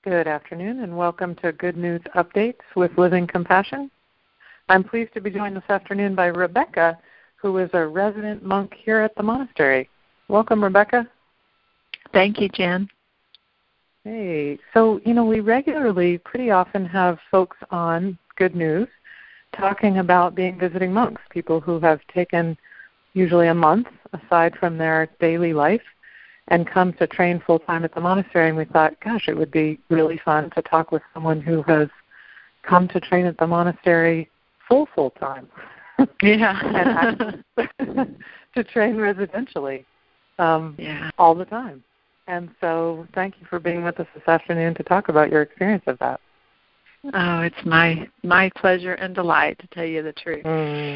Good afternoon, and welcome to Good News Updates with Living Compassion. I'm pleased to be joined this afternoon by Rebecca, who is a resident monk here at the monastery. Welcome, Rebecca. Thank you, Jen. Hey, so, we regularly, pretty often have folks on Good News talking about being visiting monks, people who have taken usually a month aside from their daily life and come to train full-time at the monastery. And we thought, gosh, it would be really fun to talk with someone who has come to train at the monastery full-time. Yeah. And to train residentially all the time. And so thank you for being with us this afternoon to talk about your experience of that. Oh, it's my pleasure and delight, to tell you the truth.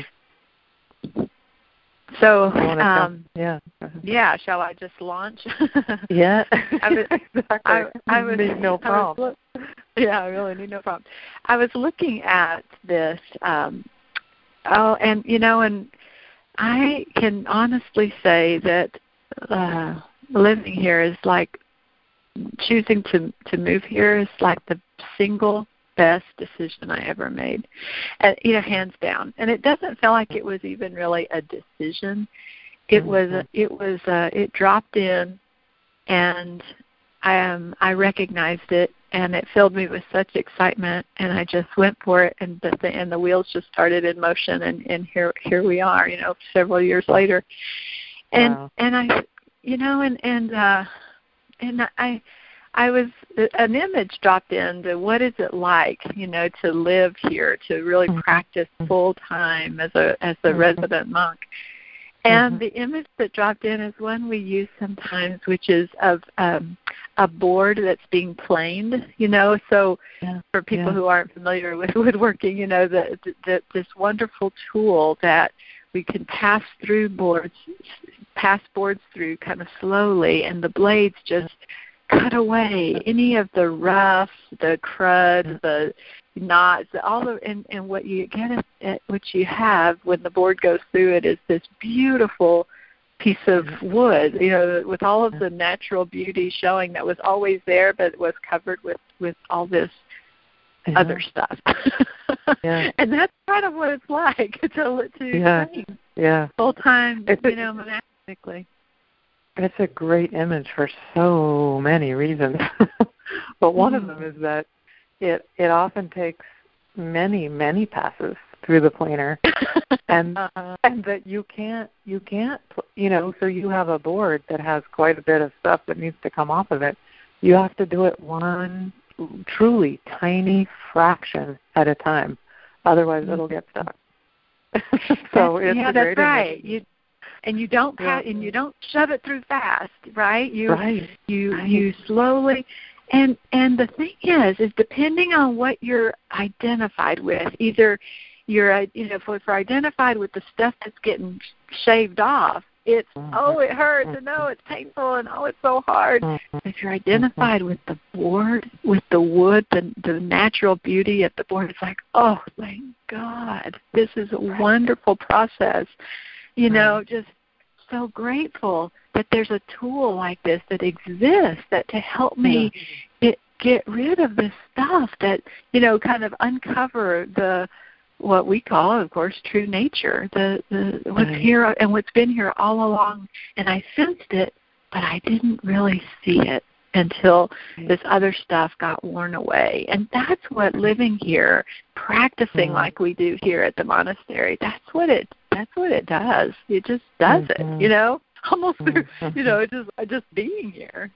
So, shall I just launch? Yeah, exactly. I need no prompt. I really need no prompt. I was looking at this, and I can honestly say that living here is like choosing to move here is like the single best decision I ever made, hands down. And it doesn't feel like it was even really a decision. It dropped in, and I recognized it, and it filled me with such excitement, and I just went for it, and the wheels just started in motion, and here we are, several years later, and wow. I was an image dropped in to what is it like, to live here, to really practice full time as a resident monk. And the image that dropped in is one we use sometimes, which is of a board that's being planed. So for people who aren't familiar with woodworking, this wonderful tool that we can pass boards through kind of slowly, and the blades just cut away any of the rough, the crud, the knots, and what you get what you have when the board goes through it is this beautiful piece of wood, with all of the natural beauty showing that was always there, but was covered with all this other stuff. And that's kind of what it's like to train full time, monastically. It's a great image for so many reasons. But one of them is that it often takes many, many passes through the planer, and that you can't, so you have a board that has quite a bit of stuff that needs to come off of it. You have to do it one truly tiny fraction at a time. Otherwise, it'll get stuck. So it's a great right. image. And you don't and you don't shove it through fast, right? You slowly, and the thing is depending on what you're identified with, either you're if we're identified with the stuff that's getting shaved off, it's it hurts, and it's painful, and it's so hard. If you're identified with the board, with the wood, the natural beauty of the board, it's like, oh, thank God, this is a wonderful process. Just so grateful that there's a tool like this that exists to help me get rid of this stuff that, kind of uncover what we call, of course, true nature, what's here and what's been here all along. And I sensed it, but I didn't really see it until this other stuff got worn away. And that's what living here, practicing like we do here at the monastery, that's what it does. It just does it, almost through, just being here.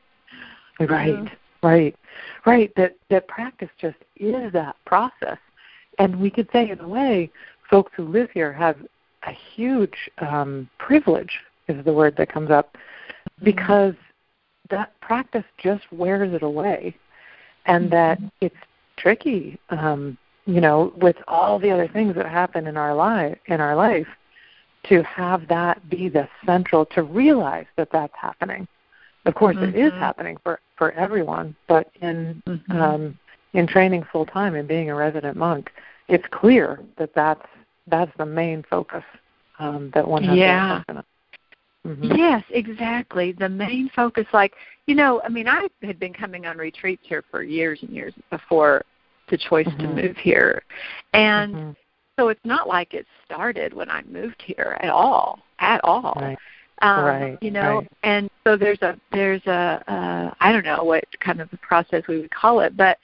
Right. That practice just is that process. And we could say, in a way, folks who live here have a huge privilege, is the word that comes up, because that practice just wears it away, and that it's tricky, with all the other things that happen in our life, to have that be the central, to realize that that's happening. Of course, it is happening for everyone, but in training full time and being a resident monk, it's clear that that's the main focus that one has to focus on. Yes, exactly. The main focus, like, I had been coming on retreats here for years and years before the choice to move here. And so it's not like it started when I moved here at all. Right. Right. And so there's a I don't know what kind of a process we would call it, but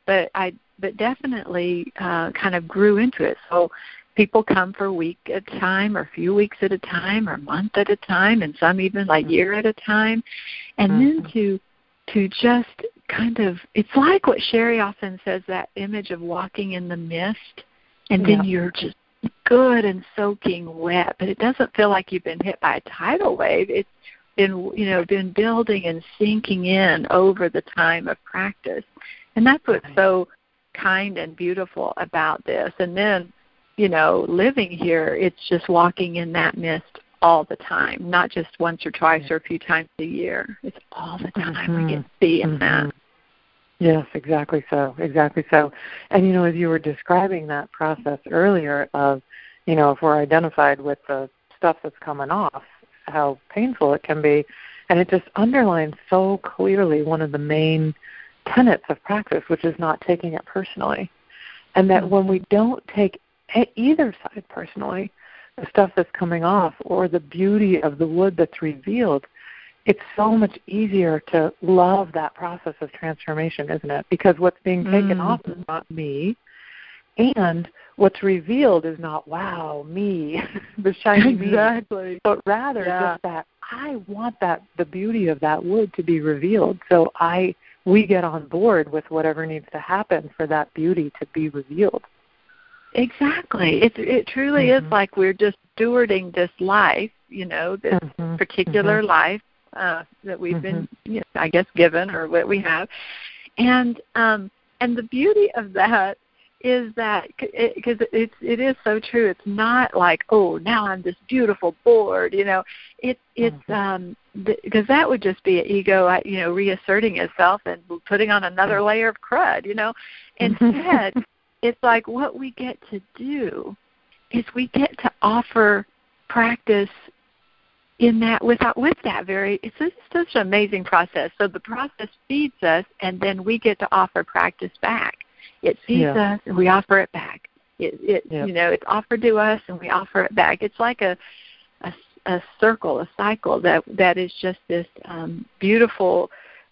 definitely kind of grew into it. So people come for a week at a time, or a few weeks at a time, or a month at a time, and some even like year at a time. And then to just kind of, it's like what Sherry often says, that image of walking in the mist, and then you're just good and soaking wet, but it doesn't feel like you've been hit by a tidal wave. It's been building and sinking in over the time of practice. And that's what's so kind and beautiful about this. And then, living here, it's just walking in that mist all the time, not just once or twice or a few times a year. It's all the time we get to be in that. Yes, exactly so. And, as you were describing that process earlier of, if we're identified with the stuff that's coming off, how painful it can be, and it just underlines so clearly one of the main tenets of practice, which is not taking it personally. And that when we don't take either side personally, the stuff that's coming off or the beauty of the wood that's revealed, it's so much easier to love that process of transformation, isn't it? Because what's being taken off is not me, and what's revealed is not, wow, me, the shiny me, but rather just that I want the beauty of that wood to be revealed. So we get on board with whatever needs to happen for that beauty to be revealed. Exactly. It truly is like we're just stewarding this life, this particular life that we've been, I guess, given, or what we have. And the beauty of that is that, because it is so true, it's not like, oh, now I'm this beautiful board, it's because that would just be an ego, reasserting itself and putting on another layer of crud, Instead, it's like what we get to do is we get to offer practice in that with that it's such an amazing process. So the process feeds us, and then we get to offer practice back. It feeds us, and we offer it back. It's offered to us, and we offer it back. It's like a circle, a cycle that is just this beautiful.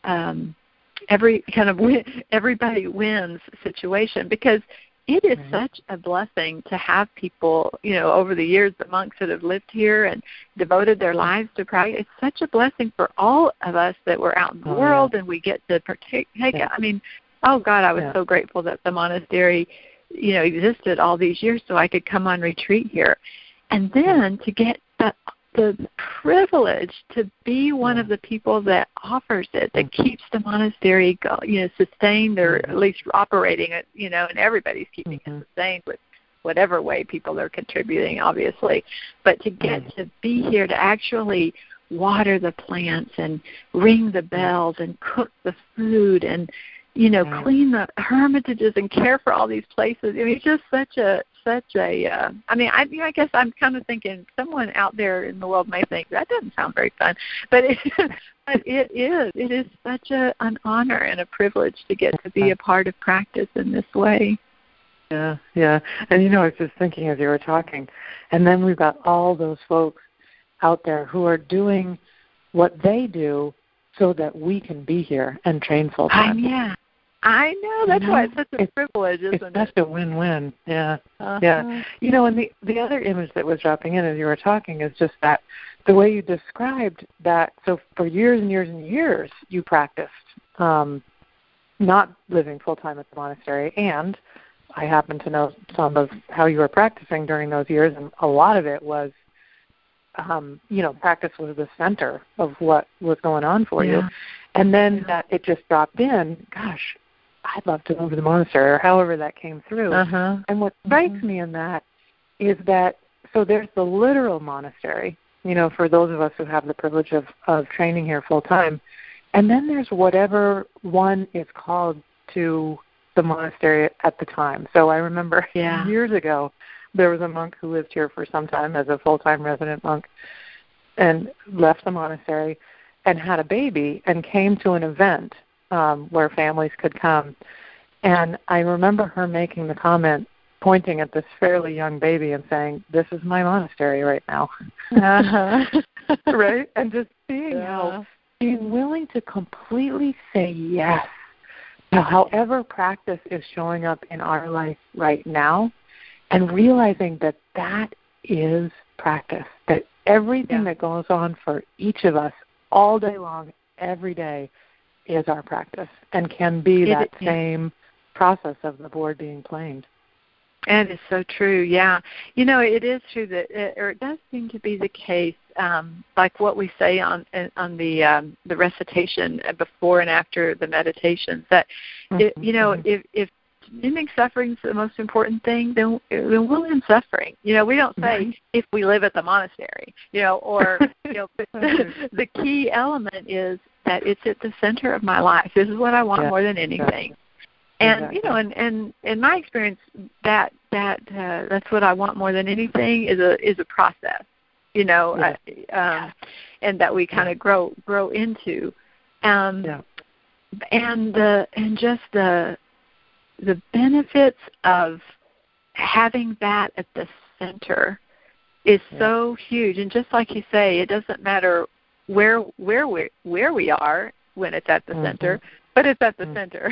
Everybody wins situation, because it is such a blessing to have people, over the years, the monks that have lived here and devoted their lives to practice. It's such a blessing for all of us that we're out in the world and we get to partake. I mean, oh God, I was so grateful that the monastery, existed all these years so I could come on retreat here. And then to get the privilege to be one of the people that offers it, that keeps the monastery sustained, or at least operating it, and everybody's keeping it sustained with whatever way people are contributing, obviously. But to get to be here, to actually water the plants and ring the bells and cook the food and, clean the hermitages and care for all these places. I mean, it's just such a I guess I'm kind of thinking someone out there in the world may think that doesn't sound very fun, but it is such an honor and a privilege to get to be a part of practice in this way. Yeah. And I was just thinking as you were talking, and then we've got all those folks out there who are doing what they do so that we can be here and train full time. Yeah. I know. That's why it's such a privilege, isn't it? It's such a win-win. Yeah. Yeah. And the other image that was dropping in as you were talking is just that the way you described that. So for years and years and years, you practiced not living full-time at the monastery. And I happen to know some of how you were practicing during those years. And a lot of it was, practice was the center of what was going on for you. And then that it just dropped in, gosh, I'd love to move to the monastery, or however that came through. And what strikes me in that is that, so there's the literal monastery, for those of us who have the privilege of training here full time. And then there's whatever one is called to the monastery at the time. So I remember years ago, there was a monk who lived here for some time as a full-time resident monk. left the monastery and had a baby and came to an event where families could come. And I remember her making the comment, pointing at this fairly young baby and saying, "This is my monastery right now." Right? And just seeing how being willing to completely say yes to however practice is showing up in our life right now, and realizing that that is practice, that everything that goes on for each of us all day long, every day, is our practice and can be that same process of the board being planed. That is so true, yeah. It is true that, or it does seem to be the case, like what we say on the recitation before and after the meditations, that, if ending suffering is the most important thing, then we'll end suffering. We don't say if we live at the monastery, but the key element is that it's at the center of my life. This is what I want more than anything. And and in my experience, that's what I want more than anything is a process, and that we kind of grow into, and just the benefits of having that at the center is so huge. And just like you say, it doesn't matter where we are when it's at the center, but it's at the center,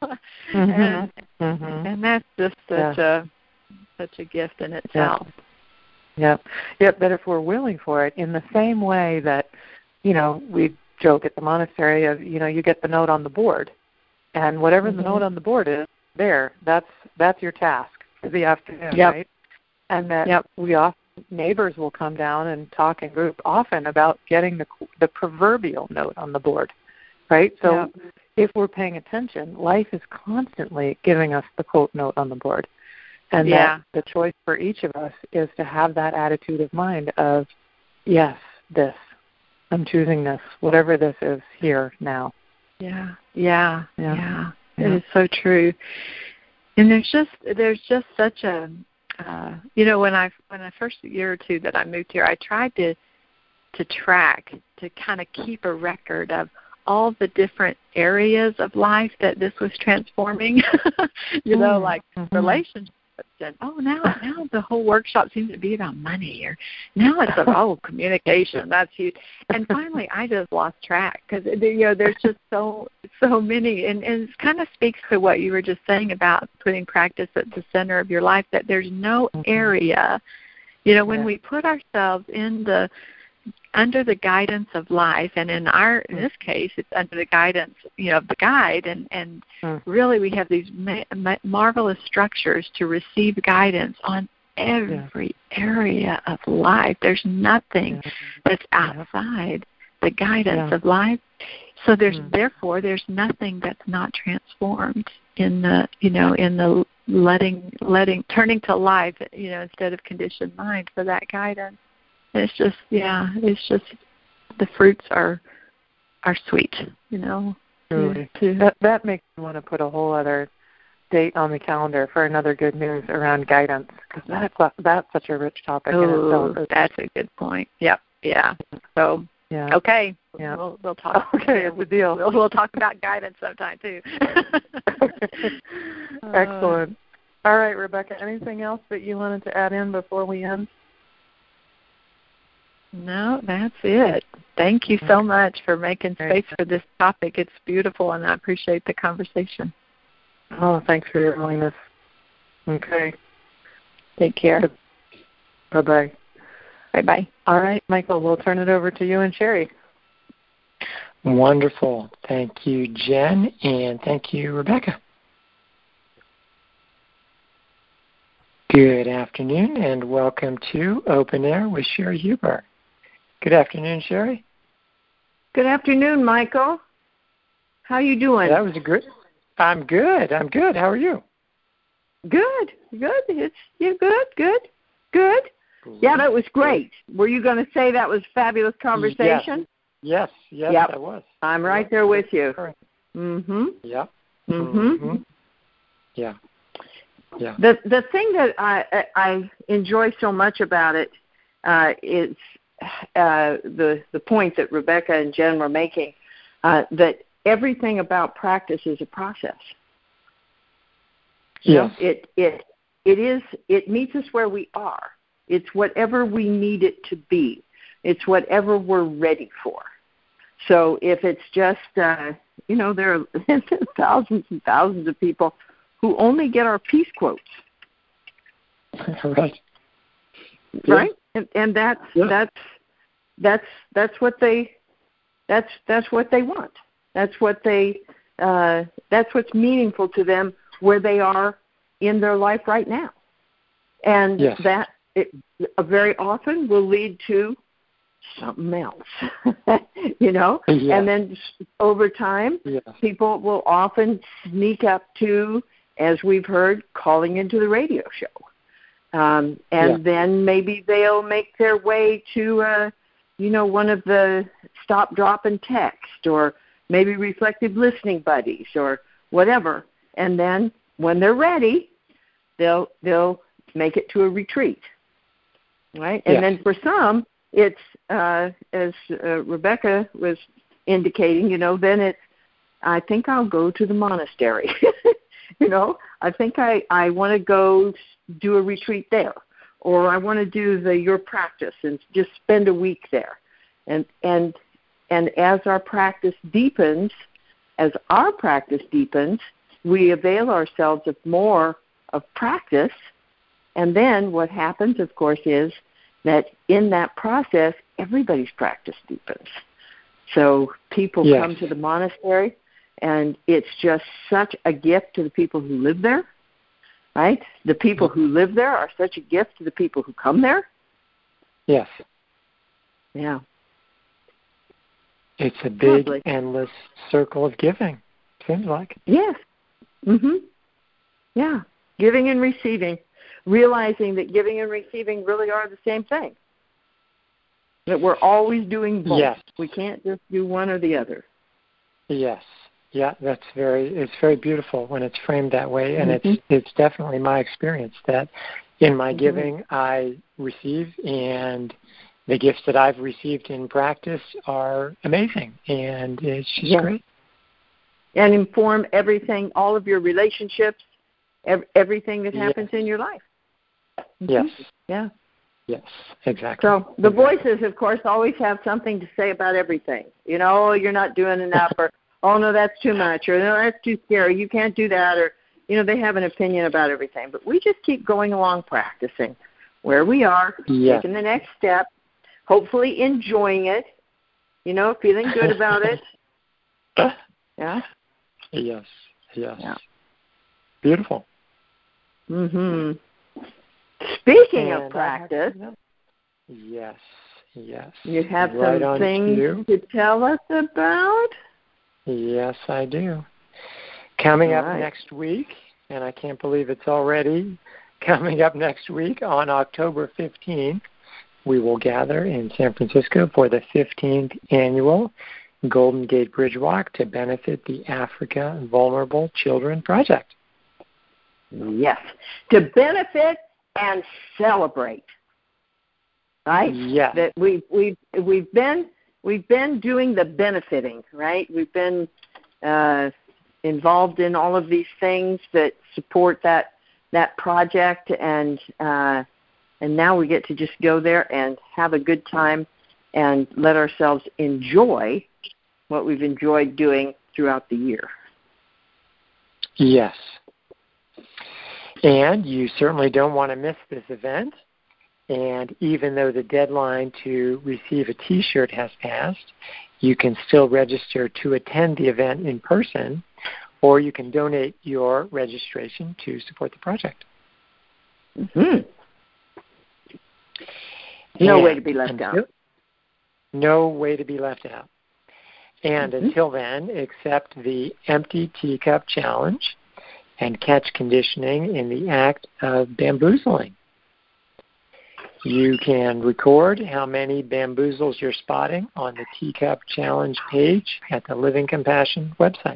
and that's just such a gift in itself. Yep. That if we're willing for it, in the same way that we joke at the monastery of you get the note on the board, and whatever the note on the board is, that's your task for the afternoon, right? And that we often, neighbors will come down and talk in group often about getting the proverbial note on the board, right? So if we're paying attention, life is constantly giving us the quote note on the board. And that the choice for each of us is to have that attitude of mind of, yes, this, I'm choosing this, whatever this is here now. Yeah. It is so true. And there's just such a, when I first year or two that I moved here, I tried to track, to kind of keep a record of all the different areas of life that this was transforming, like relationships. And now the whole workshop seems to be about money, or now it's communication. That's huge. And finally, I just lost track because there's just so many, and it kind of speaks to what you were just saying about putting practice at the center of your life. That there's no area, when we put ourselves under the guidance of life, and in this case, it's under the guidance, of the guide, and really we have these marvelous structures to receive guidance on every area of life. There's nothing that's outside the guidance of life. So therefore there's nothing that's not transformed in the letting turning to life, instead of conditioned mind for that guidance. It's just the fruits are sweet, Truly. That makes me want to put a whole other date on the calendar for another good news around guidance, because that's such a rich topic in itself. That's a good point. Yep. Yeah. So okay. Yeah. We'll talk. Okay, it's a deal. We'll talk about guidance sometime too. Excellent. All right, Rebecca. Anything else that you wanted to add in before we end? No, that's it. Thank you so much for making space for this topic. It's beautiful, and I appreciate the conversation. Oh, thanks for your willingness. Okay. Take care. Bye-bye. Bye-bye. All right, Michael, we'll turn it over to you and Sherry. Wonderful. Thank you, Jen, and thank you, Rebecca. Good afternoon, and welcome to Open Air with Sherry Huber. Good afternoon, Sherry. Good afternoon, Michael. How are you doing? That was I'm good. How are you? Good. You're good. Yeah, that was great. Were you going to say that was a fabulous conversation? Yes, yep. I was. I'm right there with you. Mm-hmm. Yeah. Mm-hmm. Yeah. The thing that I enjoy so much about it is the point that Rebecca and Jen were making, that everything about practice is a process. Yes. It meets us where we are. It's whatever we need it to be. It's whatever we're ready for. So if it's just, there are thousands and thousands of people who only get our peace quotes. Right. Right? And that's what they want. That's what's meaningful to them where they are in their life right now. And that very often will lead to something else, and then over time, people will often sneak up to, as we've heard, calling into the radio show. Then maybe they'll make their way to, one of the stop, drop, and text, or maybe reflective listening buddies, or whatever. And then when they're ready, they'll make it to a retreat, right? And then for some, it's, as Rebecca was indicating, then it's, I think I'll go to the monastery. I think I want to go do a retreat there, or I want to do your practice and just spend a week there. And as our practice deepens, we avail ourselves of more of practice. And then what happens, of course, is that in that process, everybody's practice deepens. So people come to the monastery, and it's just such a gift to the people who live there, right? The people who live there are such a gift to the people who come there. Yes. Yeah. It's a big, endless circle of giving, seems like. Yes. Yeah. Giving and receiving. Realizing that giving and receiving really are the same thing. That we're always doing both. Yes. We can't just do one or the other. Yes. Yeah, it's very beautiful when it's framed that way, and it's definitely my experience that in my giving I receive, and the gifts that I've received in practice are amazing, and it's just great. And inform everything, all of your relationships, everything that happens in your life. Yes. Yeah. Yes, exactly. So the voices, of course, always have something to say about everything. Oh, you're not doing enough, or, oh, no, that's too much, or, no, that's too scary, you can't do that, or, they have an opinion about everything. But we just keep going along practicing where we are, taking the next step, hopefully enjoying it, feeling good about it. Yeah? Yes. Yeah. Beautiful. Speaking of practice, yes, you have some things to tell us about? Yes, I do. Coming up next week, and I can't believe it's already coming up next week on October 15th, we will gather in San Francisco for the 15th annual Golden Gate Bridge Walk to benefit the Africa Vulnerable Children Project. Yes, to benefit and celebrate, right? Yes. That we've been doing the benefiting, right? We've been involved in all of these things that support that project, and now we get to just go there and have a good time and let ourselves enjoy what we've enjoyed doing throughout the year. Yes. And you certainly don't want to miss this event. And even though the deadline to receive a T-shirt has passed, you can still register to attend the event in person, or you can donate your registration to support the project. No way to be left out. No way to be left out. And until then, accept the Empty Teacup Challenge and catch conditioning in the act of bamboozling. You can record how many bamboozles you're spotting on the Teacup Challenge page at the Living Compassion website.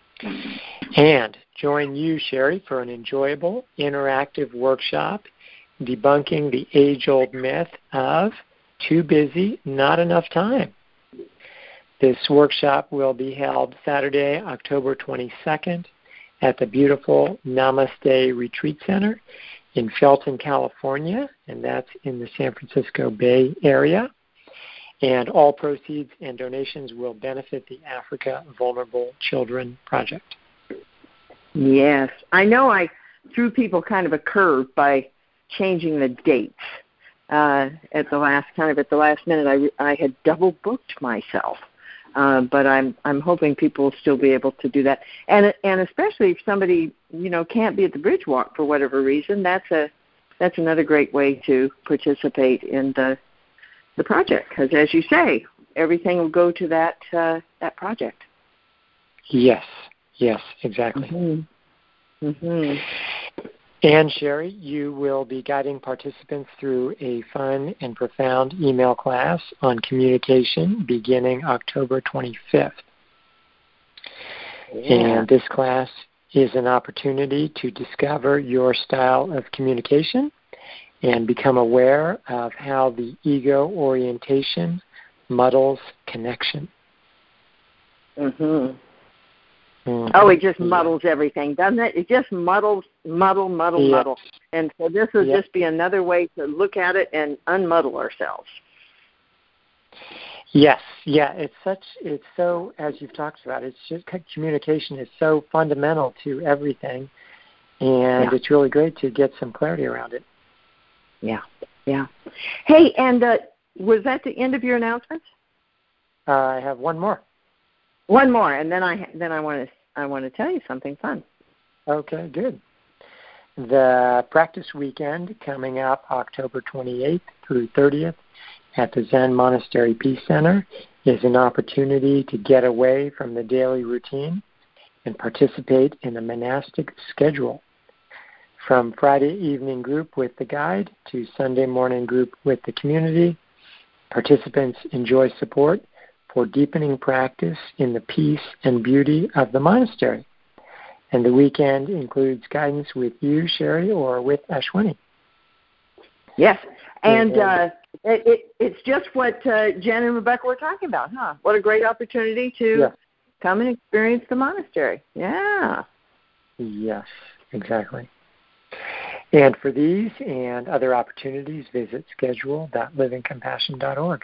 And join you, Sherry, for an enjoyable, interactive workshop debunking the age-old myth of too busy, not enough time. This workshop will be held Saturday, October 22nd at the beautiful Namaste Retreat Center in Felton, California, and that's in the San Francisco Bay Area. And all proceeds and donations will benefit the Africa Vulnerable Children Project. Yes. I know I threw people kind of a curve by changing the dates at the last minute. I had double booked myself. But I'm hoping people will still be able to do that, and especially if somebody can't be at the Bridge Walk for whatever reason, that's another great way to participate in the project, because as you say, everything will go to that project. Yes, exactly. Mm-hmm. Mm-hmm. And Sherry, you will be guiding participants through a fun and profound email class on communication beginning October 25th. Yeah. And this class is an opportunity to discover your style of communication and become aware of how the ego orientation muddles connection. Mm-hmm. Oh, it just muddles everything, doesn't it? It just muddle. And so this will just be another way to look at it and unmuddle ourselves. Yes, it's so, as you've talked about, it's just communication is so fundamental to everything, and it's really great to get some clarity around it. Yeah. Hey, and was that the end of your announcements? I have one more. One more, and then I want to tell you something fun. Okay, good. The practice weekend coming up October 28th through 30th at the Zen Monastery Peace Center is an opportunity to get away from the daily routine and participate in a monastic schedule. From Friday evening group with the guide to Sunday morning group with the community, participants enjoy support for deepening practice in the peace and beauty of the monastery. And the weekend includes guidance with you, Sherry, or with Ashwini. Yes, and it's just what Jen and Rebecca were talking about, huh? What a great opportunity to come and experience the monastery. Yeah. Yes, exactly. And for these and other opportunities, visit schedule.livingcompassion.org.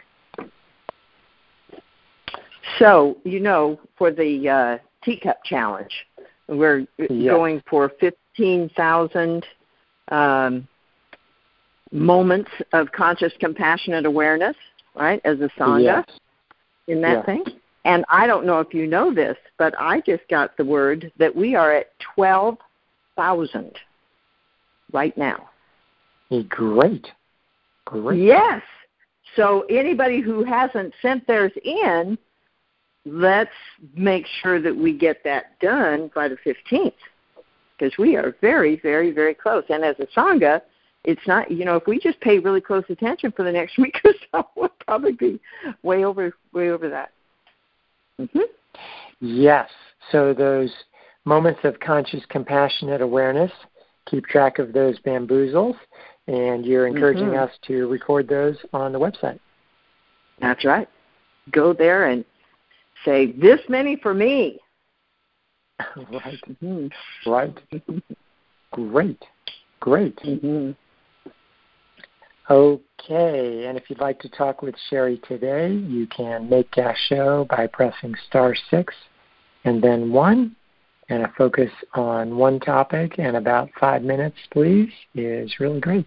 So, for the Teacup Challenge, we're going for 15,000 moments of conscious, compassionate awareness, right, as a Sangha in that thing. And I don't know if you know this, but I just got the word that we are at 12,000 right now. Great. Yes. So anybody who hasn't sent theirs in, let's make sure that we get that done by the 15th, because we are very, very, very close. And as a Sangha, it's not, if we just pay really close attention for the next week or so, we'll probably be way over that. Mm-hmm. Yes. So those moments of conscious, compassionate awareness, keep track of those bamboozles, and you're encouraging us to record those on the website. That's right. Go there and say, this many for me. Right. Mm-hmm. Right. Great. Mm-hmm. Okay, and if you'd like to talk with Sherry today, you can make Gas Show by pressing *6 and then 1, and a focus on one topic and about 5 minutes, please, is really great.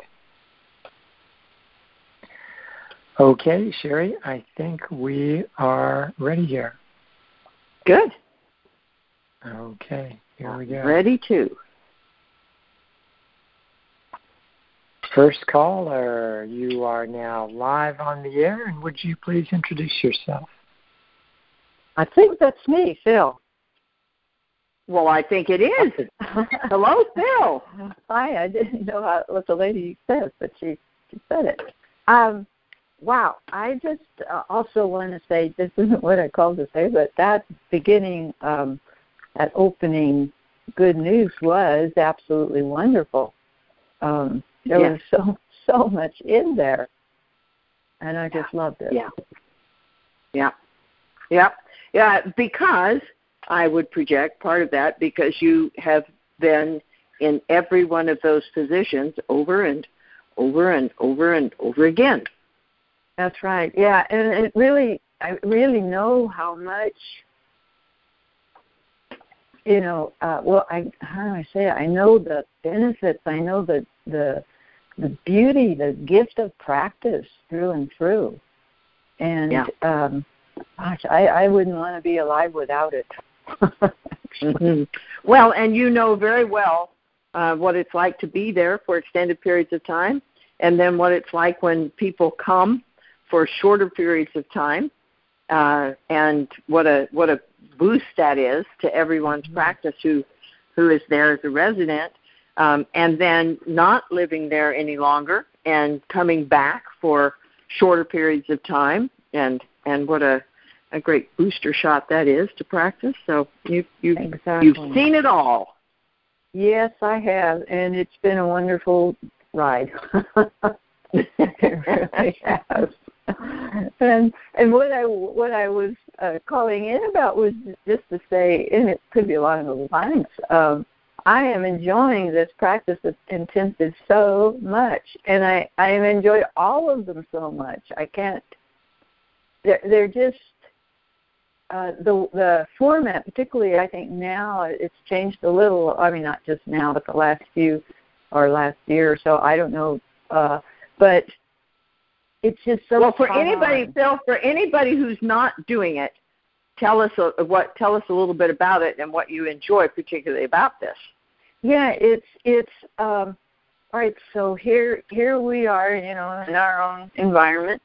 Okay, Sherry, I think we are ready here. Good. Okay, here we go. Ready to. First caller, you are now live on the air, and would you please introduce yourself? I think that's me, Phil. Well, I think it is. Hello, Phil. Hi, I didn't know what the lady said, but she said it. Wow, I just also want to say, this isn't what I called to say, but that beginning, that opening good news was absolutely wonderful. There was so much in there, and I just loved it. Yeah. Because I would project part of that because you have been in every one of those positions over and over and over and over again. That's right. Yeah, and I really know how much. How do I say it? I know the benefits. I know the beauty, the gift of practice through and through. And, I wouldn't want to be alive without it. Mm-hmm. Well, and you know very well what it's like to be there for extended periods of time, and then what it's like when people come for shorter periods of time, and what a boost that is to everyone's practice who is there as a resident, and then not living there any longer and coming back for shorter periods of time, and what a great booster shot that is to practice. So you've seen it all. Yes, I have, and it's been a wonderful ride. It really has. And what I was calling in about was just to say, and it could be along those lines, I am enjoying this practice of intensive so much, and I enjoy all of them so much. I can't. They're just the format, particularly. I think now it's changed a little. I mean, not just now, but the last year or so. I don't know, but. It's just so well for anybody, Phil. For anybody who's not doing it, tell us a little bit about it and what you enjoy particularly about this. Yeah, it's all right. So here we are, in our own environment.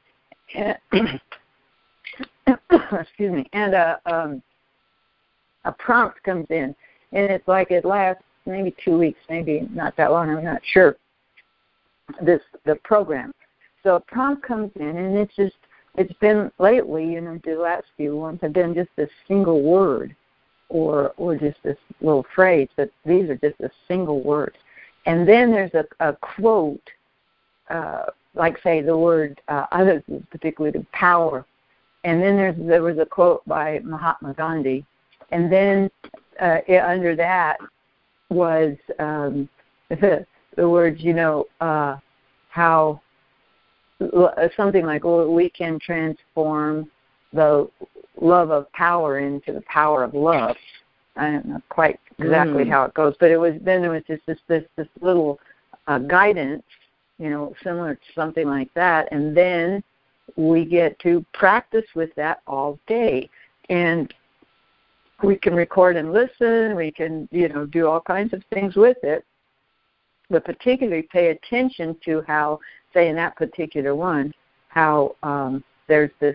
Excuse me. And a prompt comes in, and it's like it lasts maybe 2 weeks, maybe not that long. I'm not sure. The program. So a prompt comes in, and it's been lately, the last few ones have been just a single word or just this little phrase, but these are just a single word. And then there's a quote, like say the word, others particularly the power. And then there was a quote by Mahatma Gandhi. And then under that was the words, how something like, we can transform the love of power into the power of love. I don't know quite exactly how it goes, but there was just this little guidance, similar to something like that, and then we get to practice with that all day, and we can record and listen. We can, do all kinds of things with it, but particularly pay attention to how, say in that particular one, how there's this,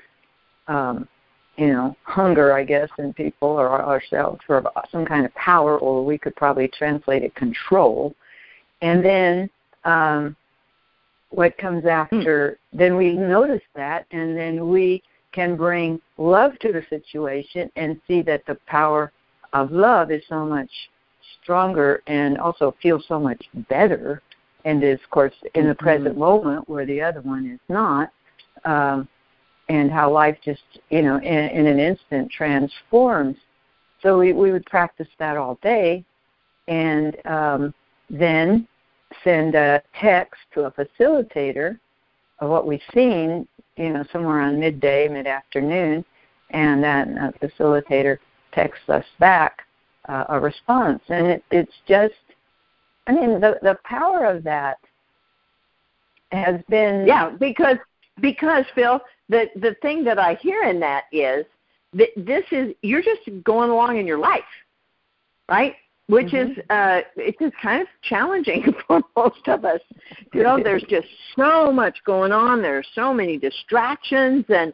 hunger, I guess, in people or ourselves for some kind of power, or we could probably translate it control. And then what comes after, then we notice that, and then we can bring love to the situation and see that the power of love is so much stronger and also feels so much better, and is, of course, in the present moment where the other one is not, and how life just, in an instant transforms. So we would practice that all day, and then send a text to a facilitator of what we've seen, somewhere around midday, mid-afternoon, and then a facilitator texts us back a response. And it's just, the power of that has been... Yeah, because Phil, the thing that I hear in that is that you're just going along in your life, right? Which is it's just kind of challenging for most of us. There's just so much going on. There's so many distractions, and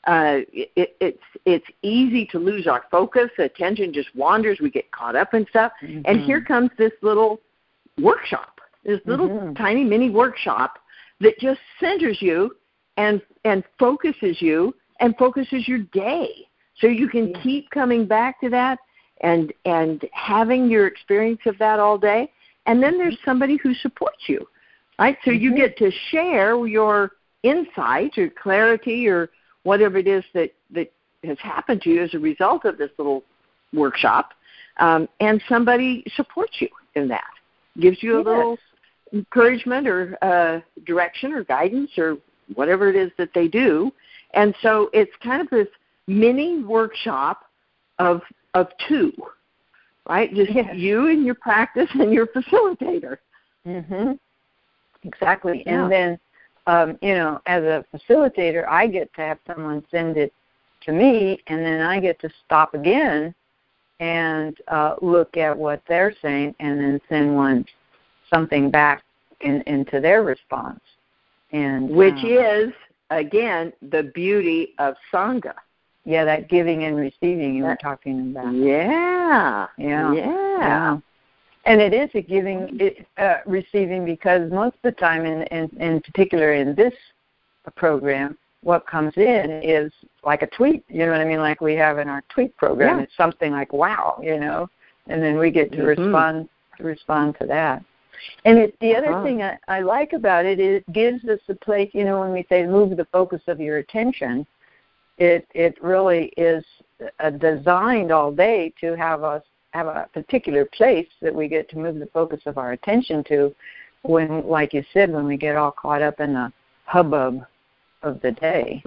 it's easy to lose our focus. Attention just wanders. We get caught up in stuff. And here comes this little workshop, this little tiny mini workshop that just centers you and focuses you and focuses your day, so you can keep coming back to that and having your experience of that all day. And then there's somebody who supports you, Right? So you get to share your insight or clarity or whatever it is that has happened to you as a result of this little workshop, and somebody supports you in that, gives you a little encouragement or direction or guidance or whatever it is that they do. And so it's kind of this mini workshop of two, right? Just you and your practice and your facilitator. Mm-hmm. Exactly. Yeah. And then, as a facilitator, I get to have someone send it to me, and then I get to stop again and look at what they're saying and then send something back into their response. And which is, again, the beauty of Sangha. Yeah, that giving and receiving you were talking about. Yeah. And it is a giving, receiving, because most of the time, in particular in this program, what comes in is like a tweet, you know what I mean, like we have in our tweet program. Yeah. It's something like, wow, and then we get to respond to that. And the other thing I like about it is it gives us a place, when we say move the focus of your attention, it really is designed all day to have a particular place that we get to move the focus of our attention to when, like you said, when we get all caught up in the hubbub of the day.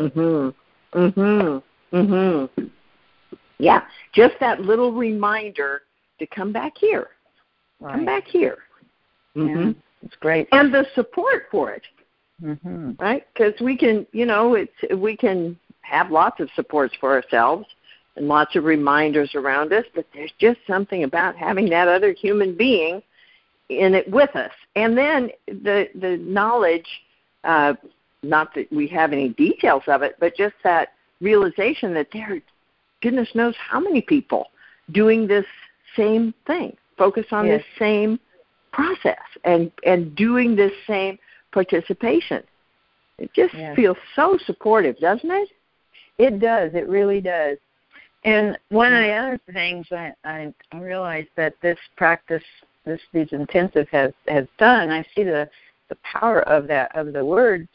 Yeah, just that little reminder to come back here. Right. Come back here. Yeah, it's great. And the support for it, right? Because we can, we can have lots of supports for ourselves and lots of reminders around us, but there's just something about having that other human being in it with us. And then the knowledge, not that we have any details of it, but just that realization that there are goodness knows how many people doing this same thing, focus on this same process and doing this same participation. It just feels so supportive, doesn't it? It does. It really does. And one of the other things I realized that this practice, these intensive has done, I see the power of the word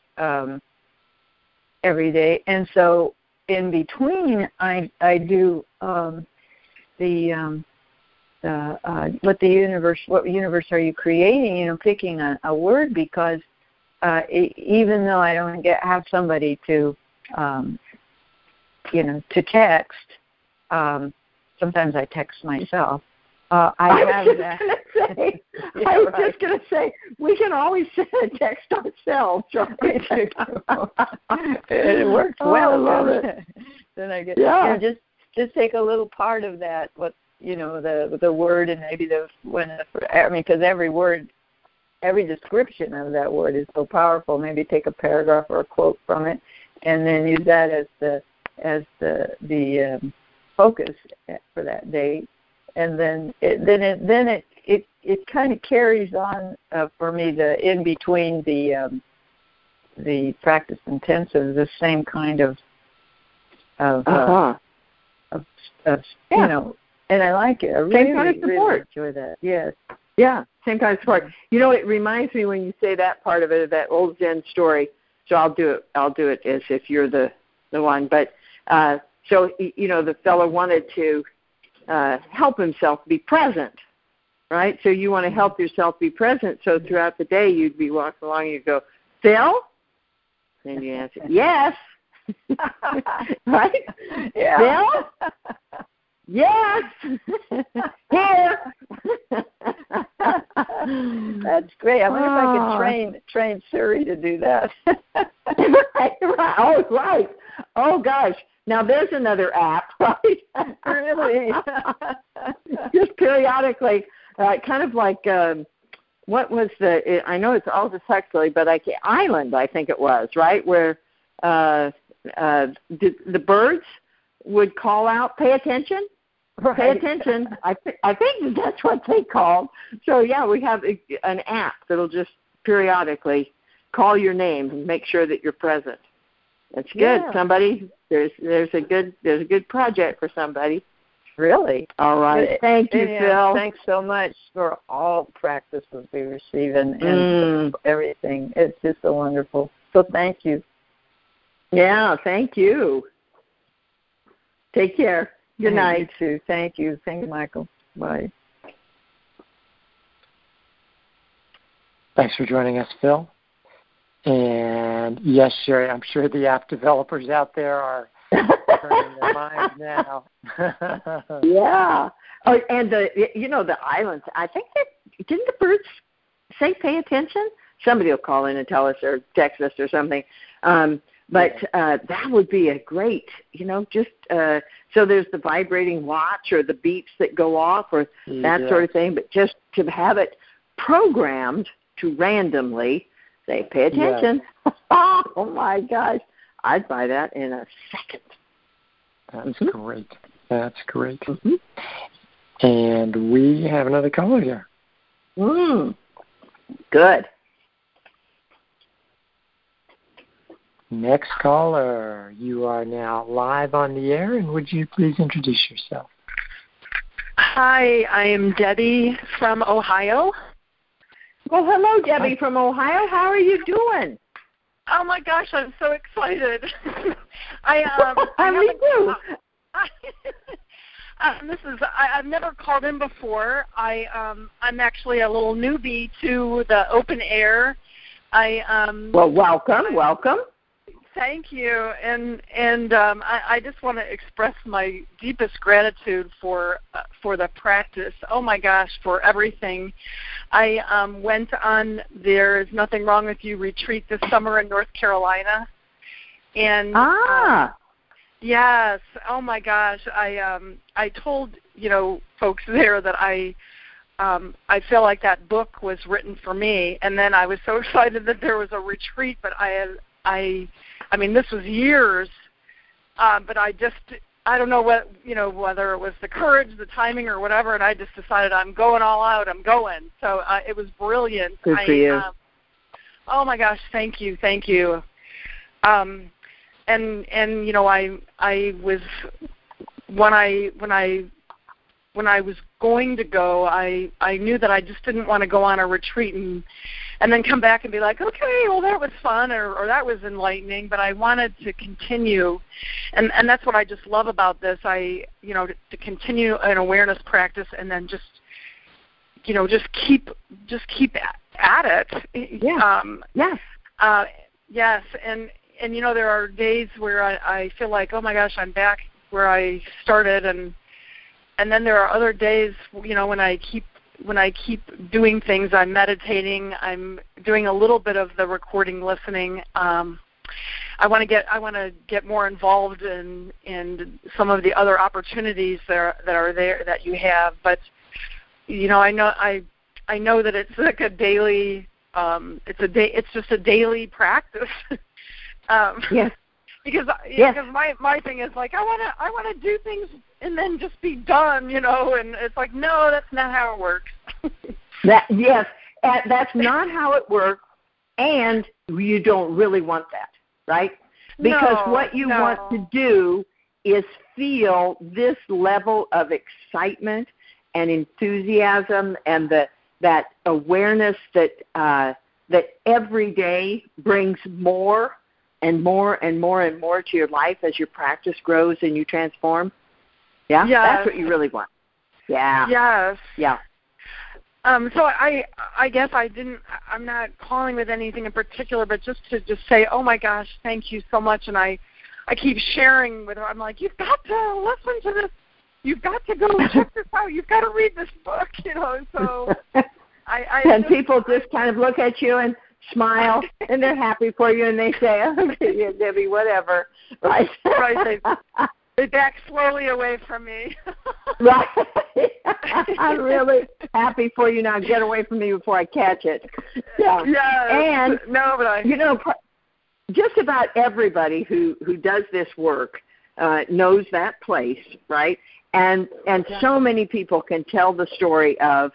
every day. And so in between, I do what universe are you creating? Picking a word, because even though I don't have somebody to to text. Sometimes I text myself. I was just going to say, we can always send a text ourselves, right? It works well. I love it. Then I get just take a little part of that, the word, and maybe because every word, every description of that word is so powerful. Maybe take a paragraph or a quote from it, and then use that as the focus for that day, and then it kind of carries on for me in between the practice intensive, the same kind of and I like it. I same kind of support. Really enjoy that. Yes. Yeah, same kind of support. It reminds me when you say that part of it, that old Zen story. So I'll do it as if you're the one, but. So, the fellow wanted to help himself be present, right? So you want to help yourself be present. So throughout the day, you'd be walking along and you'd go, Phil? And you answer, yes. Right? Yeah. Phil? Yes. Here. That's great. I wonder if I could train Suri to do that. Right. Oh, right. Oh, gosh. Now, there's another app, right? Really? Just periodically, kind of like, what was I know it's Aldous Huxley, but Island, I think it was, right, where the birds would call out, pay attention. Right. Pay attention. I think that's what they called. So, we have an app that'll just periodically call your name and make sure that you're present. That's good. Somebody, there's a good project for somebody. Really. All right. Thank you, Phil. Thanks so much for all practice we'll be receiving and everything. It's just so wonderful. So thank you. Yeah, thank you. Take care. Good night. You too. Thank you. Thank you, Michael. Bye. Thanks for joining us, Phil. And yes, Sherry, I'm sure the app developers out there are turning their minds now. Yeah. Oh, and the islands. I think didn't the birds say pay attention? Somebody will call in and tell us or text us or something. But that would be a great, just so there's the vibrating watch or the beeps that go off or that sort of thing. But just to have it programmed to randomly say, pay attention. Yes. Oh, my gosh. I'd buy that in a second. That's great. That's great. Mm-hmm. And we have another caller here. Good. Next caller, you are now live on the air, and would you please introduce yourself? Hi, I am Debbie from Ohio. Well, hello, Debbie from Ohio. How are you doing? Oh my gosh, I'm so excited! Me too. I've never called in before. I'm actually a little newbie to the open air. Well, welcome. Thank you, and I just want to express my deepest gratitude for the practice. Oh my gosh, for everything. I went on There Is Nothing Wrong With You retreat this summer in North Carolina, and yes, oh my gosh, I told folks there that I feel like that book was written for me, and then I was so excited that there was a retreat, but I mean, this was years, but I don't know whether it was the courage, the timing, or whatever, and I just decided I'm going all out. I'm going. So it was brilliant. Good for you. Oh my gosh, thank you. And I was when I was going to go, I knew that I just didn't want to go on a retreat and then come back and be like, okay, well, that was fun or that was enlightening, but I wanted to continue. And that's what I just love about this. To continue an awareness practice and then just keep at it. Yeah. Yes. And there are days where I feel like, oh my gosh, I'm back where I started, and then there are other days, when I keep doing things, I'm meditating, I'm doing a little bit of the recording listening. I want to get more involved in some of the other opportunities that are there that you have. But I know that it's like a daily. It's just a daily practice. Yes. Because my thing is like I want to do things and then just be done, and it's like, no, that's not how it works. That's not how it works, and you don't really want that, right? Because what you want to do is feel this level of excitement and enthusiasm and that awareness that every day brings more and more and more and more to your life as your practice grows and you transform. Yeah? Yes. That's what you really want. Yeah. Yes. Yeah. So I guess I'm not calling with anything in particular, but just to say, oh my gosh, thank you so much. And I keep sharing with her. I'm like, you've got to listen to this. You've got to go check this out. You've got to read this book, So and people just kind of look at you and smile, and they're happy for you, and they say, okay, yeah, Debbie, whatever. Right. Right. They back slowly away from me. Right. I'm really happy for you now. Get away from me before I catch it. Yeah. Yes. And just about everybody who does this work knows that place, right? And so many people can tell the story of,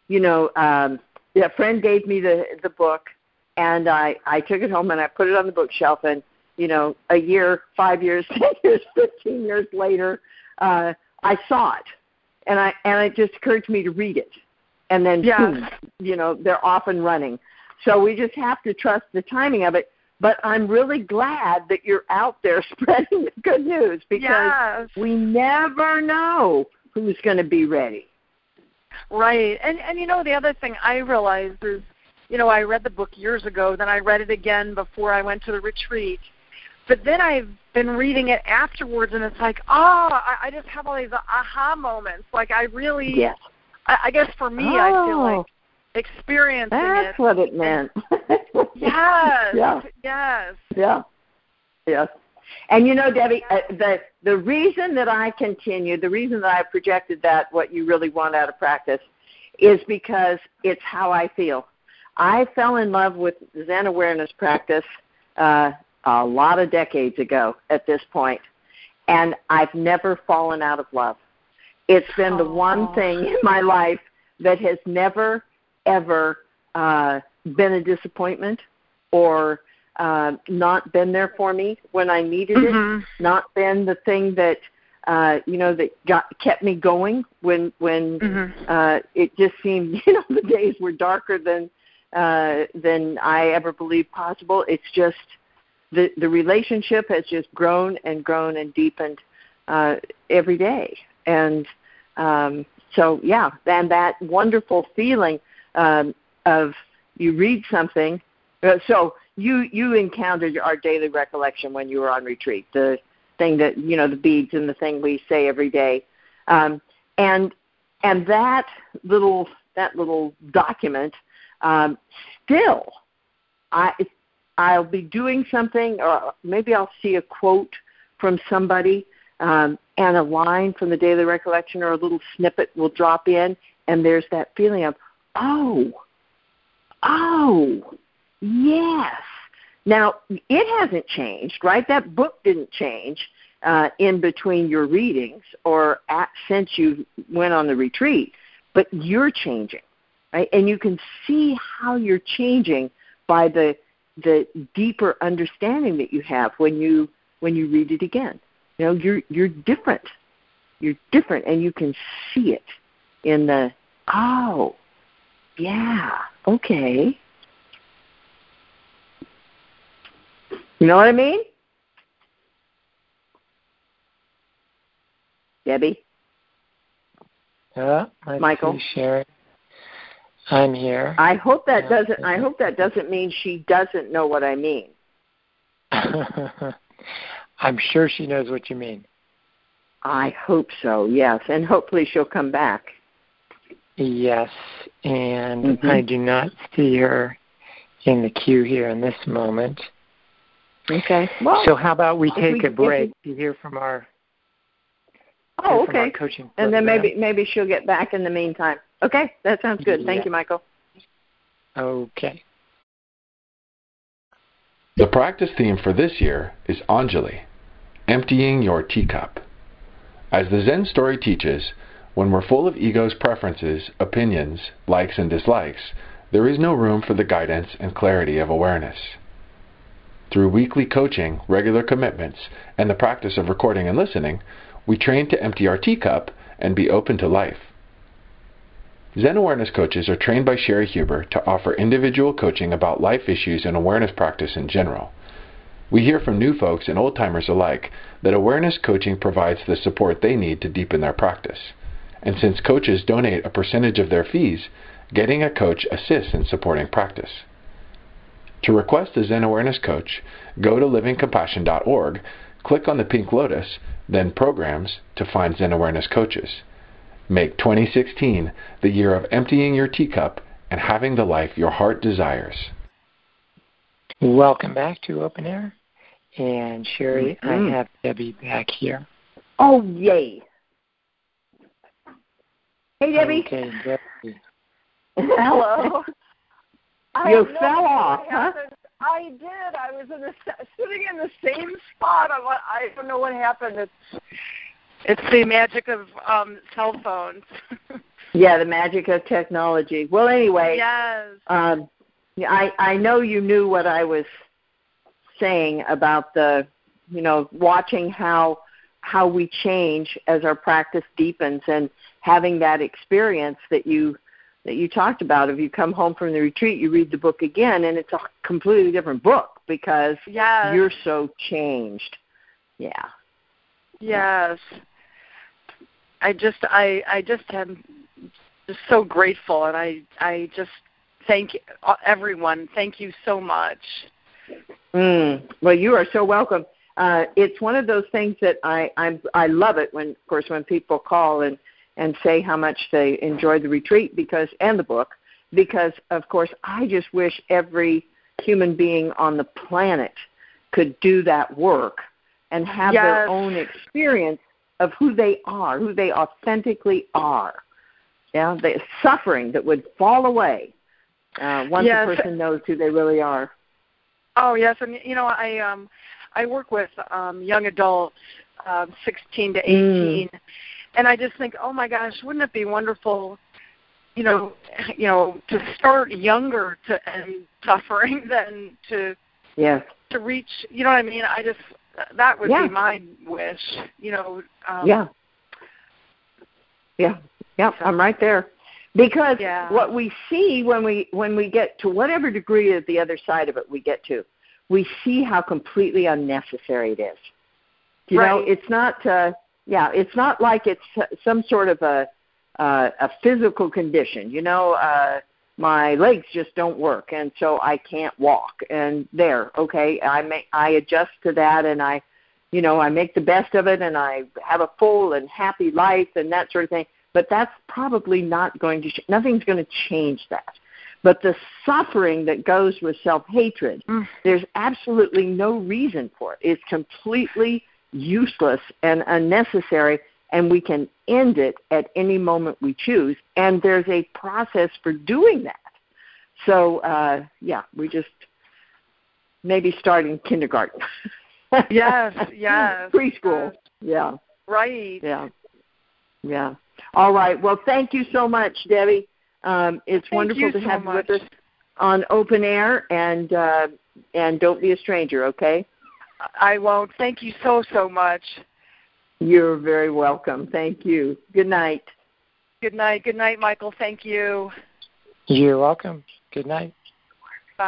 a friend gave me the book, and I took it home and I put it on the bookshelf, and a year, 5 years, 10 years, 15 years later, I saw it, and it just occurred to me to read it, and then boom, they're off and running. So we just have to trust the timing of it. But I'm really glad that you're out there spreading the good news, because we never know who's going to be ready. Right. And the other thing I realized is, I read the book years ago, then I read it again before I went to the retreat. But then I've been reading it afterwards, and it's like, I just have all these aha moments. Like I really, I guess for me, I feel like experiencing it. That's what it meant. Yes. Yes. And Debbie, the reason that I continue, the reason that I projected that what you really want out of practice is because it's how I feel. I fell in love with Zen awareness practice a lot of decades ago at this point, and I've never fallen out of love. It's been the one thing in my life that has never, ever been a disappointment or not been there for me when I needed it, not been the thing that that kept me going when it just seemed the days were darker than I ever believed possible. It's just the relationship has just grown and grown and deepened every day, and so and that wonderful feeling of you read something. So you encountered our daily recollection when you were on retreat, the thing that the beads and the thing we say every day, and that little document. Still, I'll be doing something, or maybe I'll see a quote from somebody, and a line from the daily recollection or a little snippet will drop in, and there's that feeling of, oh, yes. Now, it hasn't changed, right? That book didn't change in between your readings or since you went on the retreat, but you're changing, right? And you can see how you're changing by the deeper understanding that you have when you read it again. You're different. You're different, and you can see it in the, oh, yeah, okay. You know what I mean? Debbie? Michael? Sharon. I'm here. I hope that doesn't mean she doesn't know what I mean. I'm sure she knows what you mean. I hope so, yes. And hopefully she'll come back. Yes. And I do not see her in the queue here in this moment. Okay. Well, so how about we take a break to hear from our okay. Our coaching program. And then maybe she'll get back in the meantime. Okay, that sounds good. Yeah. Thank you, Michael. Okay. The practice theme for this year is Anjali, emptying your teacup. As the Zen story teaches, when we're full of ego's preferences, opinions, likes and dislikes, there is no room for the guidance and clarity of awareness. Through weekly coaching, regular commitments, and the practice of recording and listening, we train to empty our teacup and be open to life. Zen awareness coaches are trained by Sherry Huber to offer individual coaching about life issues and awareness practice in general. We hear from new folks and old-timers alike that awareness coaching provides the support they need to deepen their practice. And since coaches donate a percentage of their fees, getting a coach assists in supporting practice. To request a Zen awareness coach, go to livingcompassion.org, click on the pink lotus, then Programs to find Zen awareness coaches. Make 2016 the year of emptying your teacup and having the life your heart desires. Welcome back to Open Air. And Sherry, I have Debbie back here. Oh, yay. Hey, Debbie. Okay, Debbie. Hello. You fell off, huh? I did. I was sitting in the same spot. I don't know what happened. It's the magic of cell phones. Yeah, the magic of technology. Well, anyway, yes. I know you knew what I was saying about the, watching how how we change as our practice deepens, and having that experience that you talked about. If you come home from the retreat, you read the book again, and it's a completely different book because you're so changed. Yeah. Yes. I just am just so grateful, and I just thank everyone. Thank you so much. Well, you are so welcome. It's one of those things that I love it when people call and say how much they enjoyed the retreat and the book, because of course I just wish every human being on the planet could do that work and have their own experience of who they are, who they authentically are. Yeah, the suffering that would fall away once a person knows who they really are. Oh yes, and I work with young adults, 16 to 18, and I just think, oh my gosh, wouldn't it be wonderful, to start younger to end suffering than to reach, you know what I mean? That would be my wish, I'm right there. Because what we see when we get to whatever degree of the other side of it we get to, we see how completely unnecessary it is. You know, it's not it's not like it's some sort of a physical condition. My legs just don't work, and so I can't walk. And I adjust to that, and I make the best of it, and I have a full and happy life and that sort of thing. But that's probably not going to nothing's going to change that. But the suffering that goes with self-hatred, there's absolutely no reason for it. It's completely useless and unnecessary, and we can end it at any moment we choose. And there's a process for doing that. So, we just maybe start in kindergarten. Yes. Preschool. Yeah. Right. Yeah. All right. Well, thank you so much, Debbie. It's wonderful to have you with us on Open Air, and don't be a stranger, okay? I won't. Thank you so much. You're very welcome. Thank you. Good night. Good night. Good night, Michael. Thank you. You're welcome. Good night. Bye.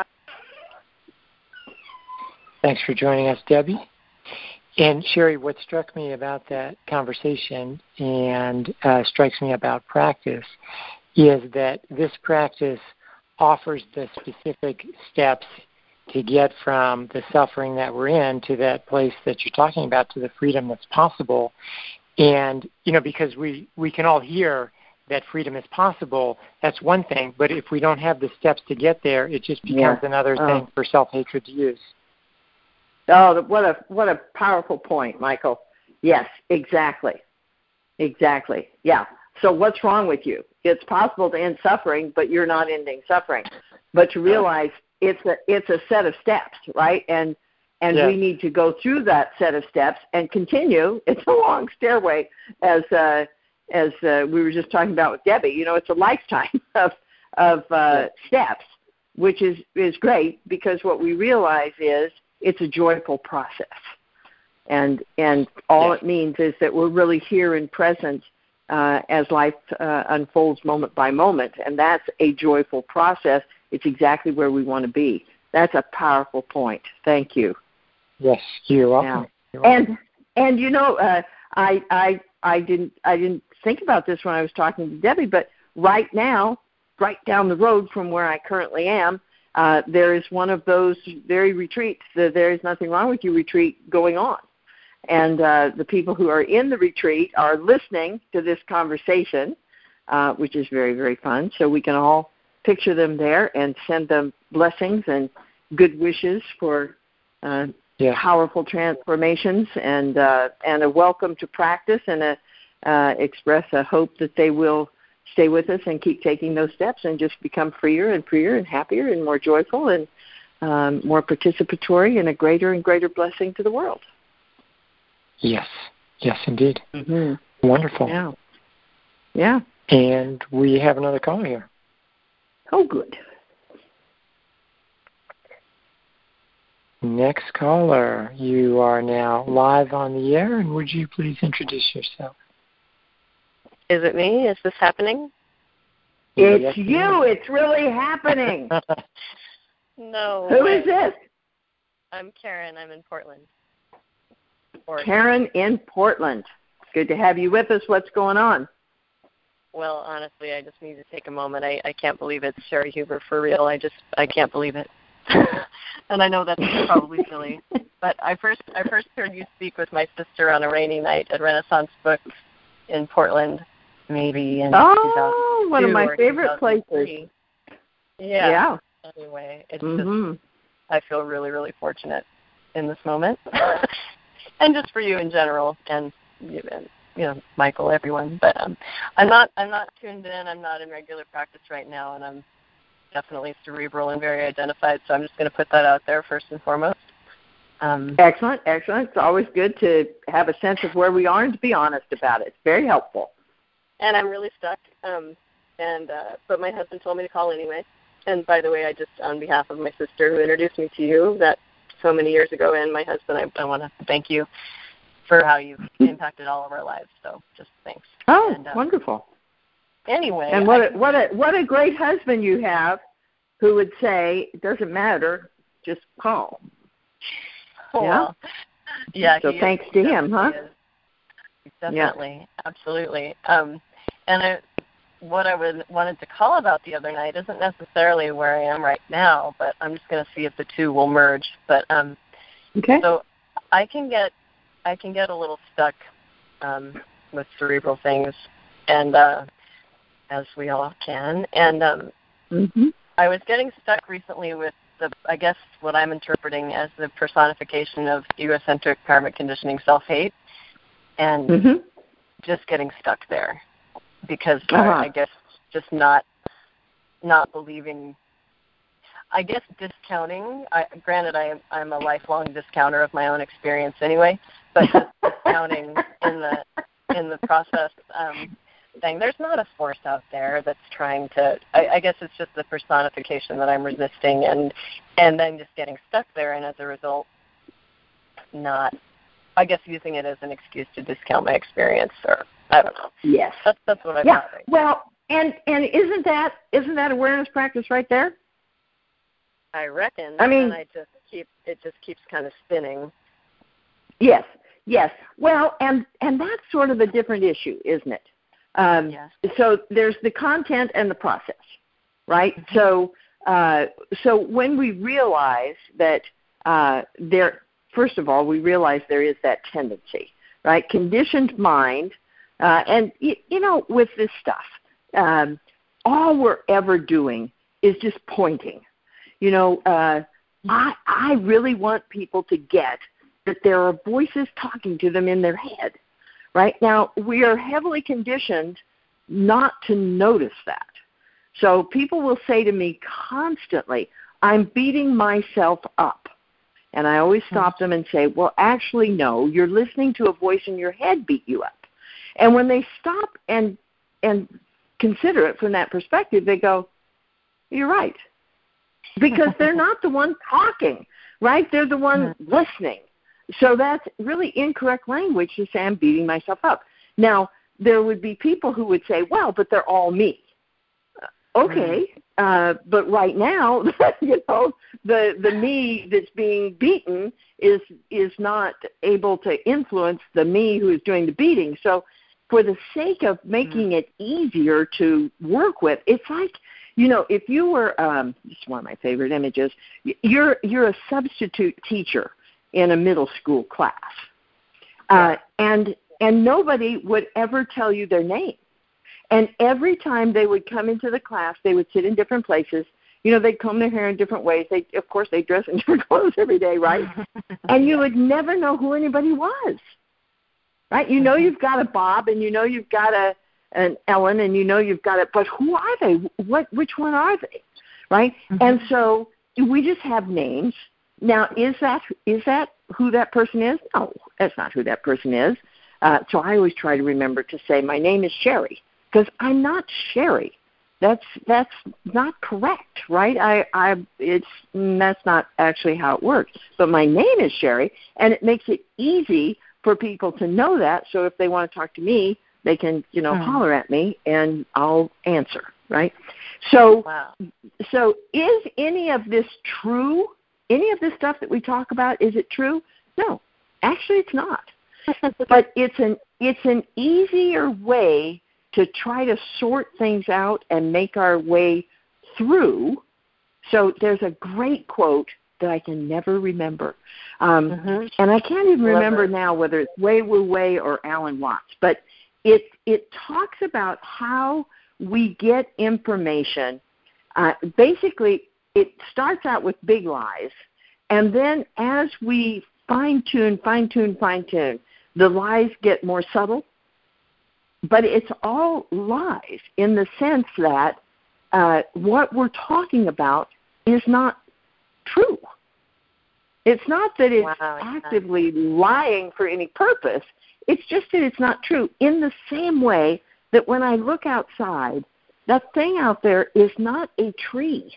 Thanks for joining us, Debbie. And Sherry, what struck me about that conversation and strikes me about practice is that this practice offers the specific steps to get from the suffering that we're in to that place that you're talking about, to the freedom that's possible. And, because we can all hear that freedom is possible, that's one thing. But if we don't have the steps to get there, it just becomes another thing for self-hatred to use. Oh, what a powerful point, Michael. Yes, exactly. Yeah. So what's wrong with you? It's possible to end suffering, but you're not ending suffering. But to realize it's a set of steps, right? And we need to go through that set of steps and continue. It's a long stairway, as we were just talking about with Debbie. It's a lifetime of steps, which is great, because what we realize is it's a joyful process. And all it means is that we're really here in present as life unfolds moment by moment, and that's a joyful process. It's exactly where we want to be. That's a powerful point. Thank you. Yes, you're welcome. Yeah. And I didn't think about this when I was talking to Debbie, but right now, right down the road from where I currently am, there is one of those very retreats, the There Is Nothing Wrong With You retreat, going on. And the people who are in the retreat are listening to this conversation, which is very, very fun. So we can all picture them there and send them blessings and good wishes for powerful transformations, and a welcome to practice, and express a hope that they will stay with us and keep taking those steps and just become freer and happier and more joyful and more participatory, and a greater and greater blessing to the world. Yes, indeed. Mm-hmm. Wonderful. Yeah. And we have another call here. Oh, good. Next caller, you are now live on the air, and would you please introduce yourself? Is it me? Is this happening? It's you. It's really happening. No. Who is this? I'm Karen. I'm in Portland. Karen in Portland. Good to have you with us. What's going on? Well, honestly, I just need to take a moment. I can't believe it's Sherry Huber for real. I can't believe it. And I know that's probably silly. But I first heard you speak with my sister on a rainy night at Renaissance Books in Portland, maybe in 2002 one of my favorite places. Yeah. Anyway, it's just, I feel really, really fortunate in this moment. And just for you in general, and you know, Michael, everyone. But I'm not tuned in. I'm not in regular practice right now, and I'm definitely cerebral and very identified. So I'm just going to put that out there first and foremost. Excellent. It's always good to have a sense of where we are and to be honest about it. It's very helpful. And I'm really stuck. But my husband told me to call anyway. And by the way, I just, on behalf of my sister who introduced me to you that so many years ago, and my husband, I want to thank you for how you've impacted all of our lives. So just thanks. Oh, wonderful. Anyway. And what a great husband you have who would say, it doesn't matter, just call. Oh, well, yeah. So thanks to him, huh? Definitely. Yeah. Absolutely. What I wanted to call about the other night isn't necessarily where I am right now, but I'm just going to see if the two will merge. But okay. So I can get a little stuck with cerebral things, and as we all can. And I was getting stuck recently with I guess what I'm interpreting as the personification of egocentric karmic conditioning self-hate, and just getting stuck there. Because I guess just not believing, I guess discounting. Granted, I'm a lifelong discounter of my own experience anyway, but just discounting in the process, saying there's not a force out there that's trying to. I guess it's just the personification that I'm resisting, and then just getting stuck there, and as a result, not. I guess using it as an excuse to discount my experience, or I don't know. Yes, that's what I thought. Right. Well, and isn't that awareness practice right there? I reckon. I mean, and it just keeps kind of spinning. Yes. Well, and that's sort of a different issue, isn't it? Yes. So there's the content and the process, right? So when we realize that first of all, we realize there is that tendency, right? Conditioned mind, and, with this stuff, all we're ever doing is just pointing. I really want people to get that there are voices talking to them in their head, right? Now, we are heavily conditioned not to notice that. So people will say to me constantly, I'm beating myself up. And I always stop them and say, well, actually, no, you're listening to a voice in your head beat you up. And when they stop and consider it from that perspective, they go, you're right. Because they're not the one talking, right? They're the one listening. So that's really incorrect language to say I'm beating myself up. Now, there would be people who would say, well, but they're all me. Okay, but right now, the me that's being beaten is not able to influence the me who is doing the beating. So for the sake of making it easier to work with, it's like, if you were, this is one of my favorite images, you're a substitute teacher in a middle school class, and nobody would ever tell you their name. And every time they would come into the class, they would sit in different places. They'd comb their hair in different ways. Of course, they dress in different clothes every day, right? And you would never know who anybody was, right? You've got a Bob, and you've got an Ellen, and you've got a, but who are they? Which one are they, right? And so we just have names. Now, is that who that person is? No, that's not who that person is. So I always try to remember to say, my name is Sherry. Because I'm not Sherry. That's not correct, right? That's not actually how it works. But my name is Sherry, and it makes it easy for people to know that. So if they want to talk to me, they can, holler at me, and I'll answer, right? So, So is any of this true? Any of this stuff that we talk about, is it true? No, actually, it's not. But it's an easier way to try to sort things out and make our way through. So there's a great quote that I can never remember. And I can't even remember now whether it's Wei Wu Wei or Alan Watts, but it talks about how we get information. Basically, it starts out with big lies, and then as we fine-tune, the lies get more subtle. But it's all lies in the sense that what we're talking about is not true. It's not that it's actively lying for any purpose. It's just that it's not true. In the same way that when I look outside, that thing out there is not a tree.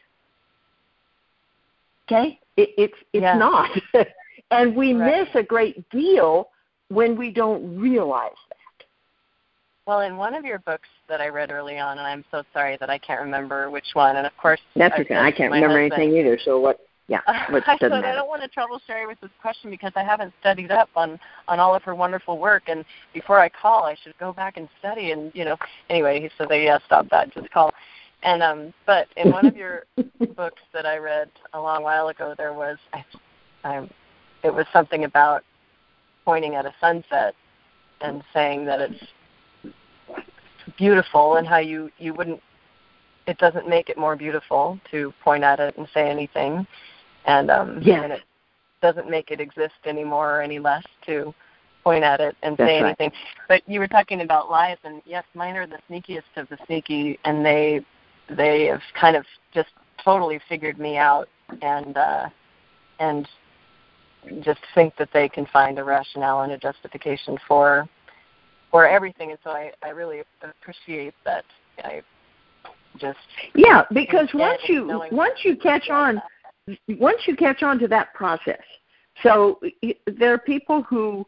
Okay? It's not. And we miss a great deal when we don't realize that. Well, in one of your books that I read early on, and I'm so sorry that I can't remember which one, and of course... That's okay. I can't remember anything either, so what... Yeah, I said I don't want to trouble Sherry with this question because I haven't studied up on all of her wonderful work, and before I call, I should go back and study, and, anyway, he said, stop that, just call. And but in one of your books that I read a long while ago, there was, it was something about pointing at a sunset and saying that it's beautiful, and how you wouldn't, it doesn't make it more beautiful to point at it and say anything, and and it doesn't make it exist anymore or any less to point at it and say anything. But you were talking about lies, and yes, mine are the sneakiest of the sneaky, and they have kind of just totally figured me out, and just think that they can find a rationale and a justification for everything, and so I really appreciate that. I just because once you catch on to that process, so there are people who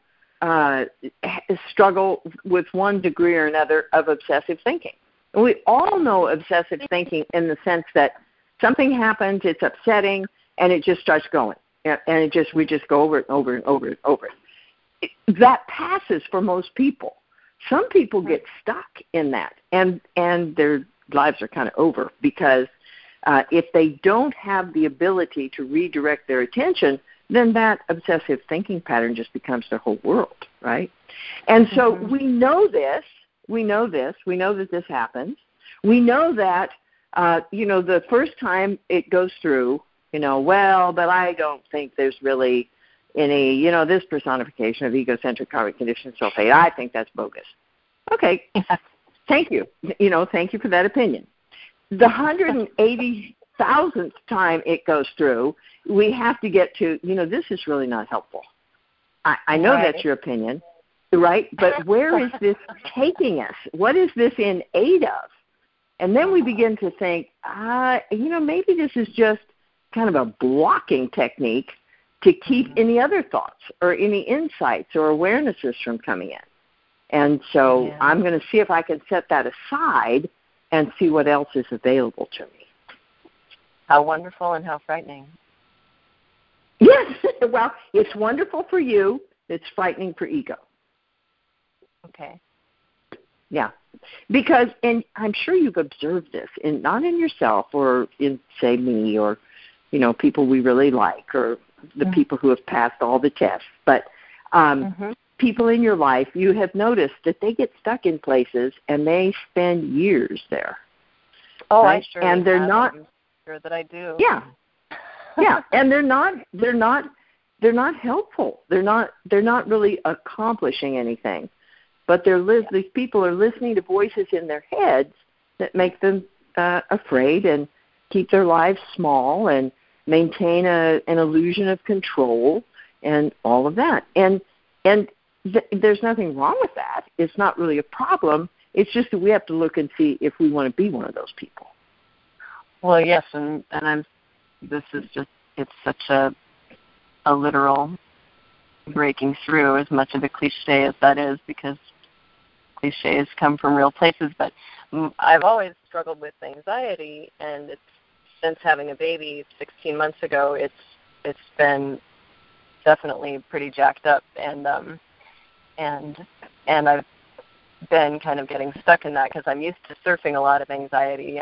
struggle with one degree or another of obsessive thinking. And we all know obsessive thinking in the sense that something happens, it's upsetting, and it just starts going, and we just go over it and over and over and over. That passes for most people. Some people get stuck in that, and their lives are kind of over because if they don't have the ability to redirect their attention, then that obsessive thinking pattern just becomes their whole world, right? And so we know this. We know that this happens. We know that, the first time it goes through, but I don't think there's really any, this personification of egocentric karmic conditioned self-hate. I think that's bogus. Okay, thank you. Thank you for that opinion. The 180,000th time it goes through, we have to get to, this is really not helpful. I know that's your opinion, right? But where is this taking us? What is this in aid of? And then we begin to think, maybe this is just kind of a blocking technique to keep any other thoughts or any insights or awarenesses from coming in. And so I'm going to see if I can set that aside and see what else is available to me. How wonderful and how frightening. Yes. Well, it's wonderful for you. It's frightening for ego. Okay. Yeah. Because, and I'm sure you've observed this, not in yourself or in, say, me or, people we really like or the people who have passed all the tests, but people in your life, you have noticed that they get stuck in places and they spend years there. Oh, right? I sure and they're not. I'm sure that I do. Yeah, and they're not helpful. They're not really accomplishing anything. But these people are listening to voices in their heads that make them afraid and keep their lives small and maintain an illusion of control and all of that. And there's nothing wrong with that. It's not really a problem. It's just that we have to look and see if we want to be one of those people. Well, yes, and this is just, it's such a literal breaking through, as much of a cliche as that is, because cliches come from real places. But I've always struggled with anxiety, and it's, since having a baby 16 months ago, it's been definitely pretty jacked up, and I've been kind of getting stuck in that because I'm used to surfing a lot of anxiety.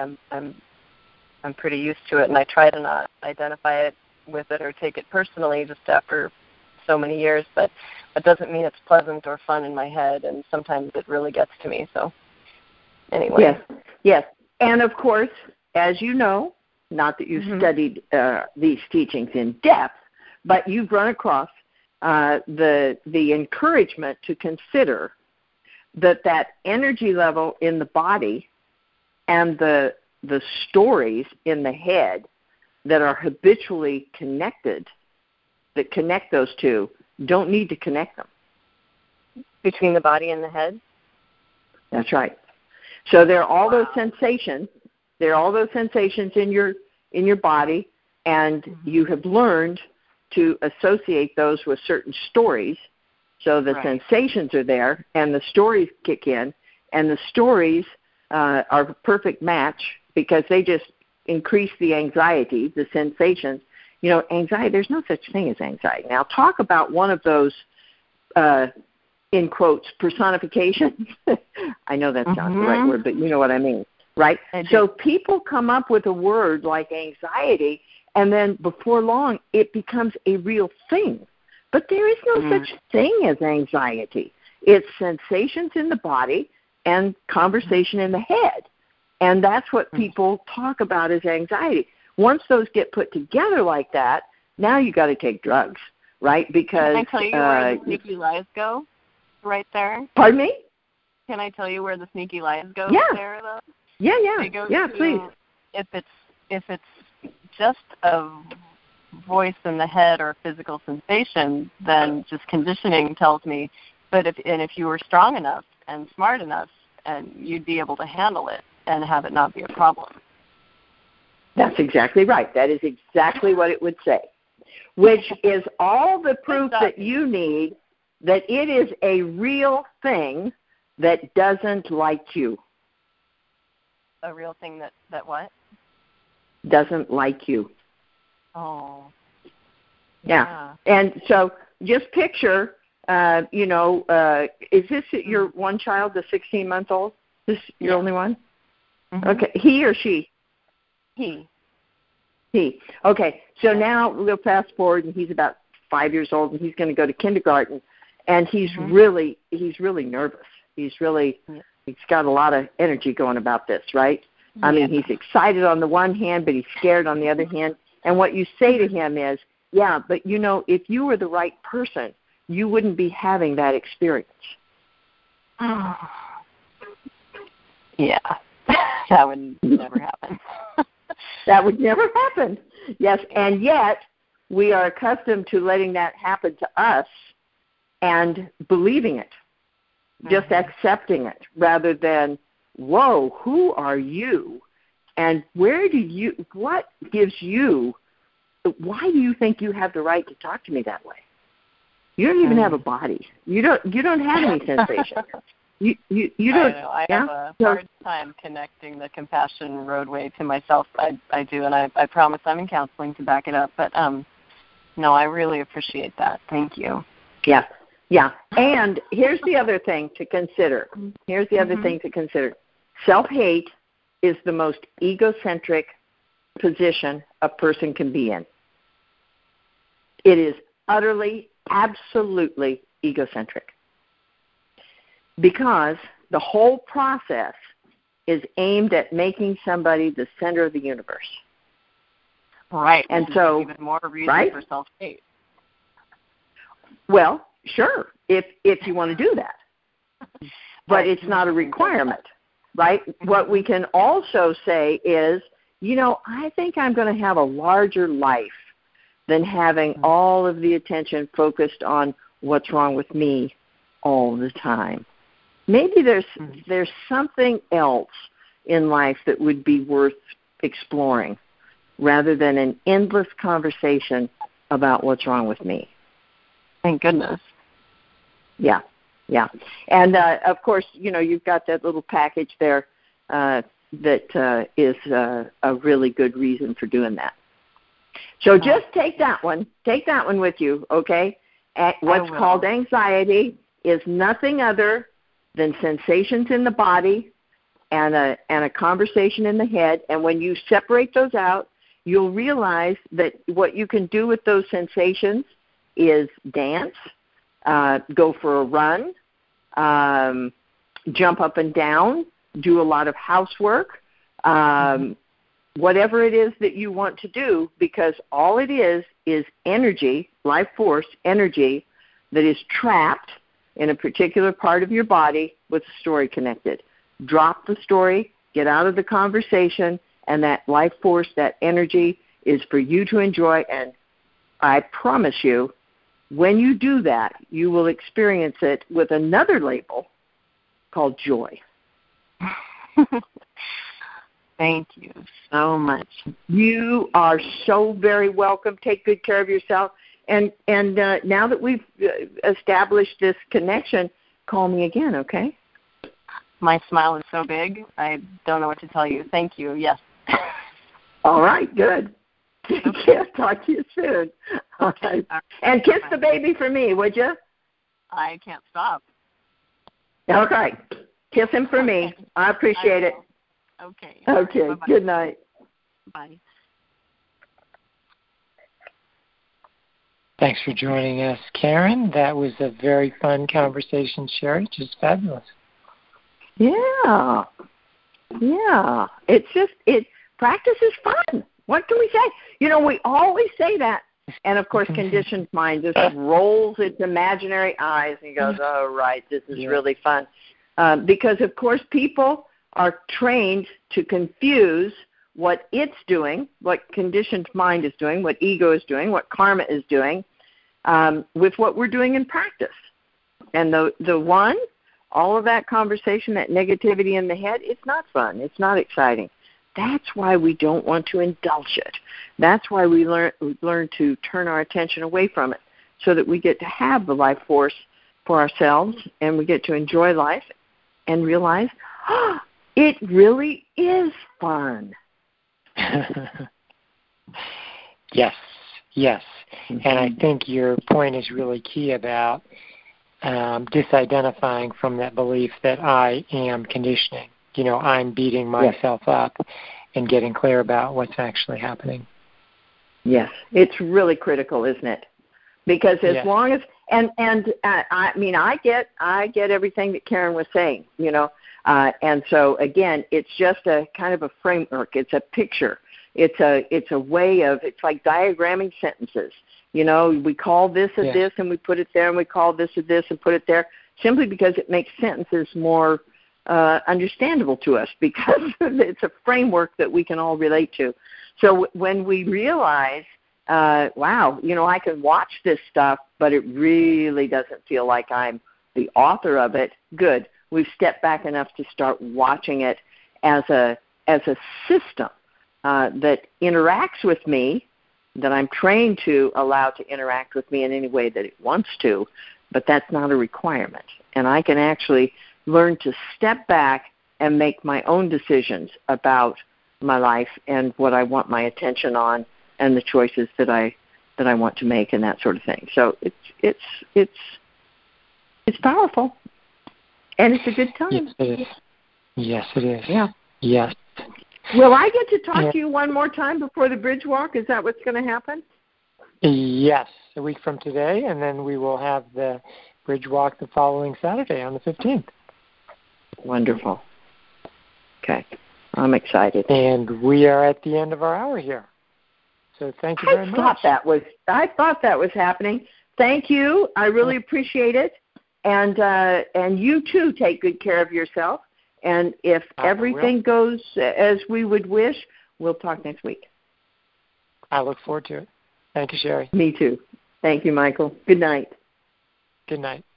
I'm pretty used to it, and I try to not identify it with it or take it personally just after so many years, but it doesn't mean it's pleasant or fun in my head, and sometimes it really gets to me. So anyway. Yes. And of course, as you know, not that you've studied these teachings in depth, but you've run across the encouragement to consider that energy level in the body and the stories in the head that are habitually connected, that connect those two, don't need to connect them. Between the body and the head? That's right. So there are all those sensations. There are all those sensations in your body, and you have learned to associate those with certain stories. So the sensations are there, and the stories kick in, and the stories are a perfect match because they just increase the anxiety, the sensations. You know, anxiety, there's no such thing as anxiety. Now, talk about one of those, in quotes, personifications. I know that's not the right word, but you know what I mean, right? So people come up with a word like anxiety, and then before long, it becomes a real thing. But there is no such thing as anxiety. It's sensations in the body and conversation in the head. And that's what people talk about as anxiety. Once those get put together like that, now you got to take drugs, right? Because can I tell you where the sneaky lies go? Right there. Pardon me? Can I tell you where the sneaky lies go? Yeah. There, though? Yeah, please. If it's just a voice in the head or physical sensation, then just conditioning tells me. But if you were strong enough and smart enough, and you'd be able to handle it and have it not be a problem. That's exactly right. That is exactly what it would say, which is all the proof that you need that it is a real thing that doesn't like you. A real thing that what? Doesn't like you. Oh. Yeah. And so just picture, is this your one child, the 16-month-old? This your only one? Okay. He or she? He. Okay. So now we'll fast forward, and he's about 5 years old, and he's going to go to kindergarten, and he's really nervous. He's got a lot of energy going about this, right? Yeah. I mean, he's excited on the one hand, but he's scared on the other hand. And what you say to him is, yeah, but if you were the right person, you wouldn't be having that experience. Oh. Yeah. That would never happen. That would never happen. Yes, and yet we are accustomed to letting that happen to us and believing it, just accepting it, rather than, whoa, who are you? And what gives you, why do you think you have the right to talk to me that way? You don't even have a body. You don't have any sensation. You don't. I have a hard time connecting the compassion roadway to myself. I do, and I promise I'm in counseling to back it up. But no, I really appreciate that. Thank you. Yeah. And here's the other thing to consider. Self-hate is the most egocentric position a person can be in. It is utterly, absolutely egocentric. Because the whole process is aimed at making somebody the center of the universe. Right. And so, even more reason for self-hate. Well, sure, if you want to do that. But it's not a requirement, right? What we can also say is, I think I'm going to have a larger life than having all of the attention focused on what's wrong with me all the time. maybe there's something else in life that would be worth exploring rather than an endless conversation about what's wrong with me. Thank goodness. Yeah. And, of course, you've got that little package there that is a really good reason for doing that. So just take that one. Take that one with you, okay? What's called anxiety is nothing other than sensations in the body and a conversation in the head. And when you separate those out, you'll realize that what you can do with those sensations is dance, go for a run, jump up and down, do a lot of housework, whatever it is that you want to do, because all it is energy, life force, energy that is trapped in a particular part of your body with a story connected. Drop the story, get out of the conversation, and that life force, that energy is for you to enjoy. And I promise you, when you do that, you will experience it with another label called joy. Thank you so much. You are so very welcome. Take good care of yourself. And now that we've established this connection, call me again, okay? My smile is so big, I don't know what to tell you. Thank you. Yes. All right, good. Okay. Talk to you soon. All right. And kiss the baby for me, would you? I can't stop. Okay. Kiss him for me. I appreciate it. Okay. Okay. Bye-bye. Good night. Bye. Thanks for joining us, Karen. That was a very fun conversation, Sherry. Just fabulous. Yeah. Practice is fun. What can we say? We always say that. And, of course, conditioned mind just rolls its imaginary eyes and goes, oh, right, this is really fun. Because, of course, people are trained to confuse what it's doing, what conditioned mind is doing, what ego is doing, what karma is doing, with what we're doing in practice. And all of that conversation, that negativity in the head, it's not fun. It's not exciting. That's why we don't want to indulge it. That's why we learn to turn our attention away from it, so that we get to have the life force for ourselves, and we get to enjoy life and realize, it really is fun. Yes. And I think your point is really key about disidentifying from that belief that I am conditioning. I'm beating myself up, and getting clear about what's actually happening. Yes, it's really critical, isn't it? Because as long as I get everything that Karen was saying, and so again, it's just a kind of a framework. It's a picture. It's a way of, it's like diagramming sentences. We call this a this and we put it there, and we call this a this and put it there, simply because it makes sentences more understandable to us, because it's a framework that we can all relate to. So when we realize, wow, I can watch this stuff, but it really doesn't feel like I'm the author of it, good. We've stepped back enough to start watching it as a system that interacts with me, that I'm trained to allow to interact with me in any way that it wants to, but that's not a requirement. And I can actually learn to step back and make my own decisions about my life and what I want my attention on, and the choices that I want to make, and that sort of thing. So it's powerful, and it's a good time. Yes, it is. Yes, it is. Yeah. Yes. Will I get to talk to you one more time before the bridge walk? Is that what's going to happen? Yes, a week from today, and then we will have the bridge walk the following Saturday on the 15th. Wonderful. Okay. I'm excited. And we are at the end of our hour here. So thank you very much. I thought that was happening. Thank you. I really appreciate it. And you too, take good care of yourself. And if everything goes as we would wish, we'll talk next week. I look forward to it. Thank you, Sherry. Me too. Thank you, Michael. Good night. Good night.